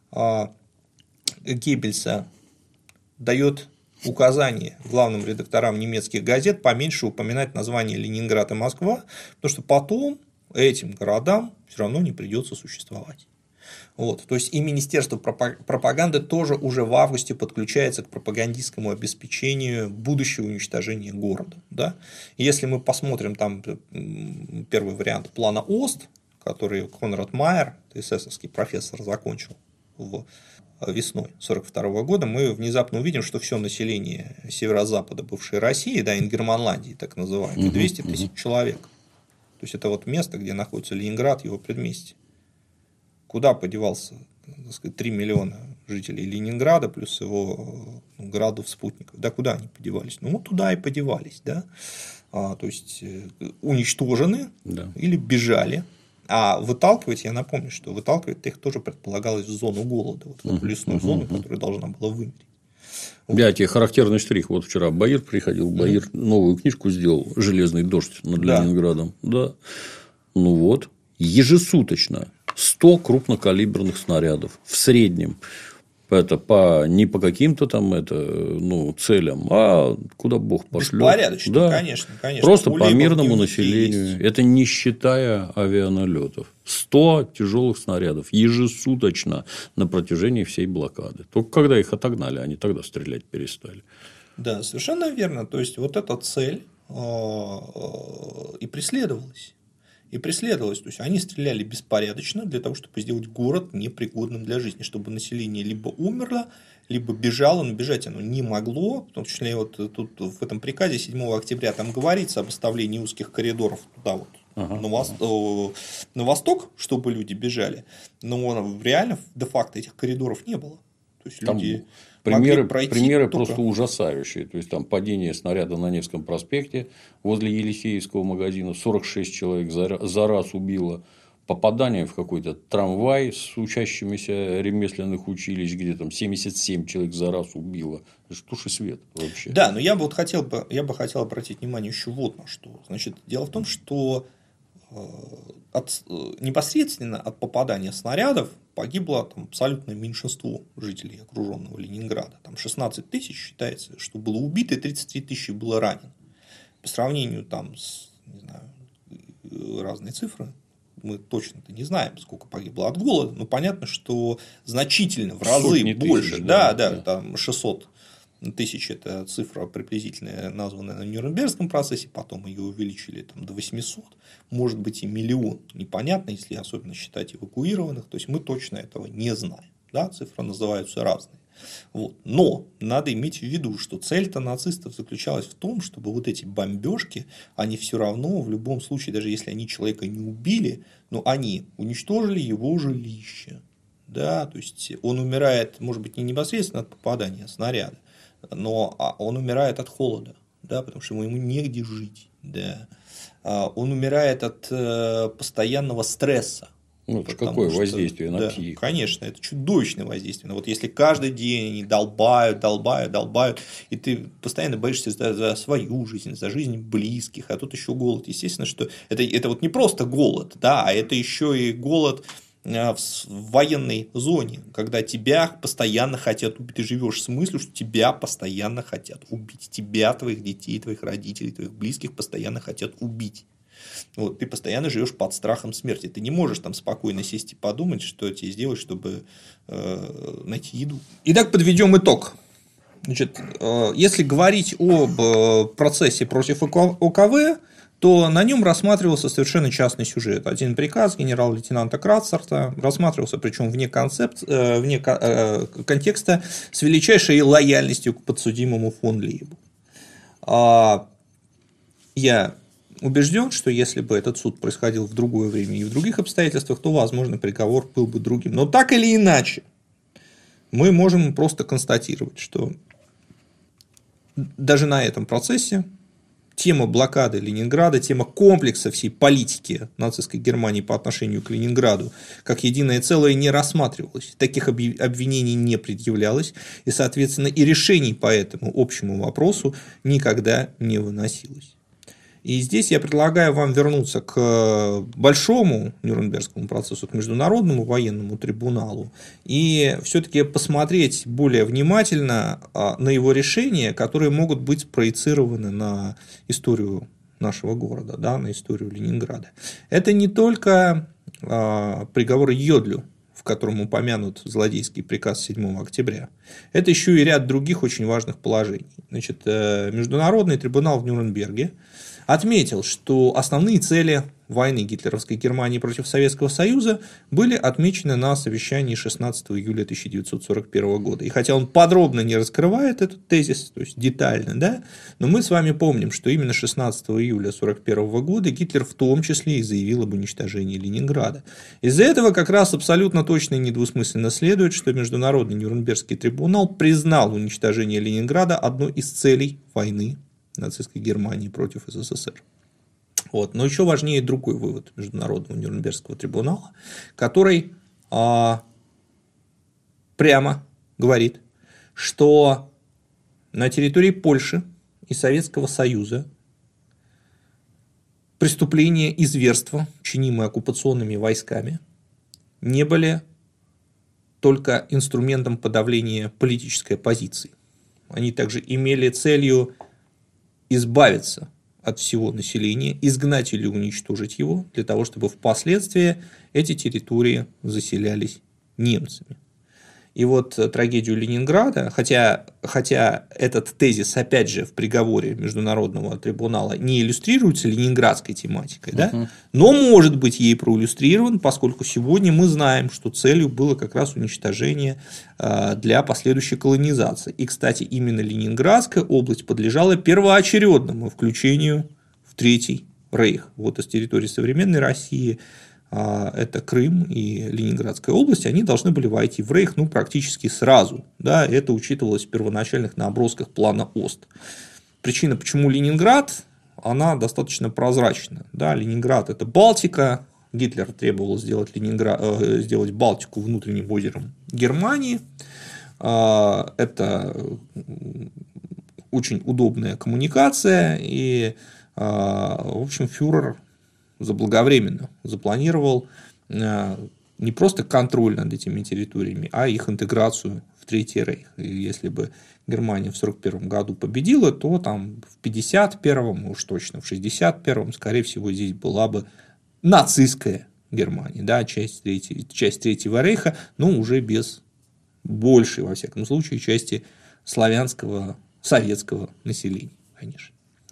Геббельса, дает указание главным редакторам немецких газет поменьше упоминать название Ленинград и Москва, потому что потом этим городам все равно не придется существовать. Вот, то есть и Министерство пропаганды тоже уже в августе подключается к пропагандистскому обеспечению будущего уничтожения города. Да? Если мы посмотрим там первый вариант плана Ост, который Конрад Майер, эсэсовский профессор, закончил в весной сорок второго года, мы внезапно увидим, что все население северо-запада бывшей России, да, Ингерманландии так называемой, двести тысяч человек. То есть это вот место, где находится Ленинград, его предместье. Куда подевался, так сказать, три миллиона жителей Ленинграда плюс его ну, городов-спутников? Да куда они подевались? Ну, вот туда и подевались, да. А, то есть уничтожены да. или бежали. А выталкивать, я напомню, что выталкивать их тоже предполагалось в зону голода, вот в эту лесную uh-huh. зону, которая должна была вымереть. Вот. Я тебе характерный штрих. Вот вчера Баир приходил, Баир uh-huh. новую книжку сделал «Железный дождь» над да. Ленинградом. Да. Ну вот, ежесуточно сто крупнокалиберных снарядов в среднем. Это по, не по каким-то там это, ну, целям, а куда Бог пошлет. Беспорядочно, да. конечно, конечно. Просто по мирному населению. Есть. Это не считая авианалетов. сто тяжелых снарядов ежесуточно на протяжении всей блокады. Только когда их отогнали, они тогда стрелять перестали. Да, совершенно верно. То есть вот эта цель и преследовалась. И преследовалось. То есть они стреляли беспорядочно для того, чтобы сделать город непригодным для жизни, чтобы население либо умерло, либо бежало, но бежать оно не могло. В том числе вот тут в этом приказе седьмого октября там говорится об оставлении узких коридоров туда вот ага, на, вос... ага. на восток, чтобы люди бежали. Но реально де-факто этих коридоров не было. То есть там... люди Примеры, пройти примеры только... просто ужасающие. То есть, там падение снаряда на Невском проспекте возле Елисеевского магазина. сорок шесть человек за, за раз убило. Попадание в какой-то трамвай с учащимися ремесленных училищ, где там семьдесят семь человек за раз убило. Это ж тушь и свет вообще. Да, но я бы, вот хотел бы, я бы хотел обратить внимание еще вот на что. Значит, дело в том, что от, непосредственно от попадания снарядов погибло там абсолютное меньшинство жителей окруженного Ленинграда. Там шестнадцать тысяч считается, что было убито, и тридцать три тысячи было ранено. По сравнению там с, не знаю, разные цифры, мы точно-то не знаем, сколько погибло от голода, но понятно, что значительно в разы Сотни больше. Тысяч, да, да, да, да, там шестьсот тысяч – это цифра приблизительная, названная на Нюрнбергском процессе, потом ее увеличили там, до восьмисот, может быть и миллион, непонятно, если особенно считать эвакуированных, то есть мы точно этого не знаем, да? Цифры называются разные. Вот. Но надо иметь в виду, что цель-то нацистов заключалась в том, чтобы вот эти бомбежки, они все равно в любом случае, даже если они человека не убили, но они уничтожили его жилище. Да? То есть он умирает, может быть, не непосредственно от попадания снаряда, но он умирает от холода, да, потому что ему негде жить. Да. Он умирает от постоянного стресса. Ну, это какое что, воздействие на да, психику? Конечно, это чудовищное воздействие. Но вот если каждый день они долбают, долбают, долбают, и ты постоянно боишься за, за свою жизнь, за жизнь близких, а тут еще голод. Естественно, что это, это вот не просто голод, да, а это еще и голод в военной зоне, когда тебя постоянно хотят убить. Ты живешь с мыслью, что тебя постоянно хотят убить. Тебя, твоих детей, твоих родителей, твоих близких постоянно хотят убить. Вот, ты постоянно живешь под страхом смерти. Ты не можешь там спокойно сесть и подумать, что тебе сделать, чтобы э, найти еду. Итак, подведем итог. Значит, э, если говорить об э, процессе против о ка вэ, то на нем рассматривался совершенно частный сюжет. Один приказ генерал-лейтенанта Кратцерта рассматривался, причем вне, концепт, э, вне э, контекста, с величайшей лояльностью к подсудимому фон Лейбу. А, я убежден, что если бы этот суд происходил в другое время и в других обстоятельствах, то, возможно, приговор был бы другим. Но так или иначе, мы можем просто констатировать, что даже на этом процессе тема блокады Ленинграда, тема комплекса всей политики нацистской Германии по отношению к Ленинграду как единое целое не рассматривалась. Таких обвинений не предъявлялось, и, соответственно, и решений по этому общему вопросу никогда не выносилось. И здесь я предлагаю вам вернуться к большому Нюрнбергскому процессу, к Международному военному трибуналу, и все-таки посмотреть более внимательно на его решения, которые могут быть проецированы на историю нашего города, да, на историю Ленинграда. Это не только приговор Йодлю, в котором упомянут злодейский приказ седьмого октября. Это еще и ряд других очень важных положений. Значит, Международный трибунал в Нюрнберге отметил, что основные цели войны гитлеровской Германии против Советского Союза были отмечены на совещании шестнадцатого июля тысяча девятьсот сорок первого года. И хотя он подробно не раскрывает этот тезис, то есть детально, да, но мы с вами помним, что именно шестнадцатого июля сорок первого года Гитлер в том числе и заявил об уничтожении Ленинграда. Из-за этого как раз абсолютно точно и недвусмысленно следует, что Международный Нюрнбергский трибунал признал уничтожение Ленинграда одной из целей войны нацистской Германии против эс эс эс эр. Вот. Но еще важнее другой вывод Международного Нюрнбергского трибунала, который а, прямо говорит, что на территории Польши и Советского Союза преступления и зверства, чинимые оккупационными войсками, не были только инструментом подавления политической оппозиции. Они также имели целью избавиться от всего населения, изгнать или уничтожить его, для того, чтобы впоследствии эти территории заселялись немцами. И вот трагедию Ленинграда, хотя, хотя этот тезис, опять же, в приговоре Международного трибунала не иллюстрируется ленинградской тематикой, uh-huh. да, но может быть ей проиллюстрирован, поскольку сегодня мы знаем, что целью было как раз уничтожение для последующей колонизации. И, кстати, именно Ленинградская область подлежала первоочередному включению в Третий Рейх. Вот из территории современной России это Крым и Ленинградская область, они должны были войти в Рейх ну, практически сразу. Да, это учитывалось в первоначальных набросках плана Ост. Причина, почему Ленинград, она достаточно прозрачна. Да, Ленинград – это Балтика. Гитлер требовал сделать, Ленинград, э, сделать Балтику внутренним озером Германии. Э, это очень удобная коммуникация. И, э, в общем, фюрер заблаговременно запланировал э, не просто контроль над этими территориями, а их интеграцию в Третий Рейх. И если бы Германия в сорок первом году победила, то там в пятьдесят первом, уж точно в шестьдесят первом, скорее всего, здесь была бы нацистская Германия, да, часть, третьей, часть Третьего Рейха, но уже без большей, во всяком случае, части славянского, советского населения, конечно.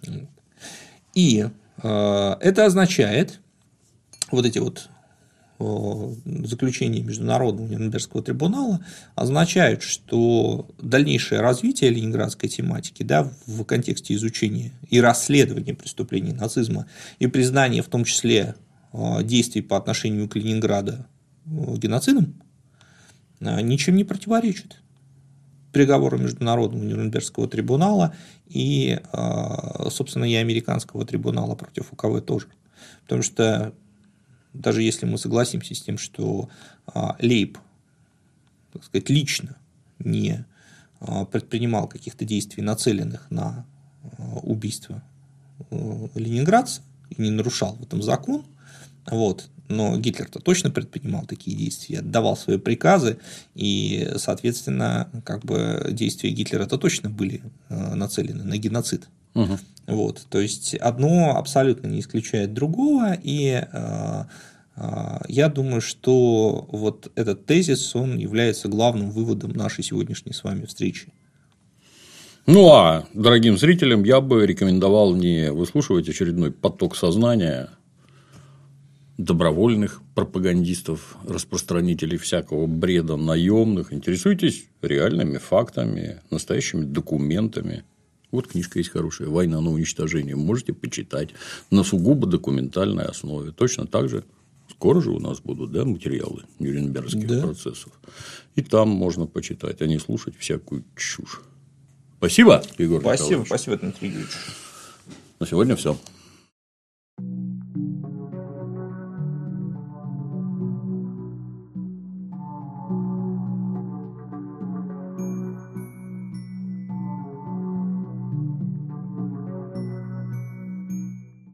И э, это означает, вот эти вот заключения Международного Нюрнбергского трибунала означают, что дальнейшее развитие ленинградской тематики, да, в контексте изучения и расследования преступлений нацизма и признания в том числе действий по отношению к Ленинграду геноцидом ничем не противоречит приговору Международного Нюрнбергского трибунала и, собственно, и американского трибунала против У К В тоже. Потому что даже если мы согласимся с тем, что Лейб, так сказать, лично не предпринимал каких-то действий, нацеленных на убийство ленинградцев, и не нарушал в этом закон, вот, но Гитлер-то точно предпринимал такие действия, отдавал свои приказы, и, соответственно, как бы действия Гитлера-то точно были нацелены на геноцид. Угу. Вот, то есть одно абсолютно не исключает другого, и э, э, я думаю, что вот этот тезис, он является главным выводом нашей сегодняшней с вами встречи. Ну, а дорогим зрителям я бы рекомендовал не выслушивать очередной поток сознания добровольных пропагандистов, распространителей всякого бреда, наемных. Интересуйтесь реальными фактами, настоящими документами. Вот книжка есть хорошая «Война на уничтожение». Можете почитать на сугубо документальной основе. Точно так же скоро же у нас будут, да, материалы Нюрнбергских да. процессов. И там можно почитать, а не слушать всякую чушь. Спасибо, Егор Спасибо, Николаевич. спасибо, Дмитрий Юрьевич. На сегодня все.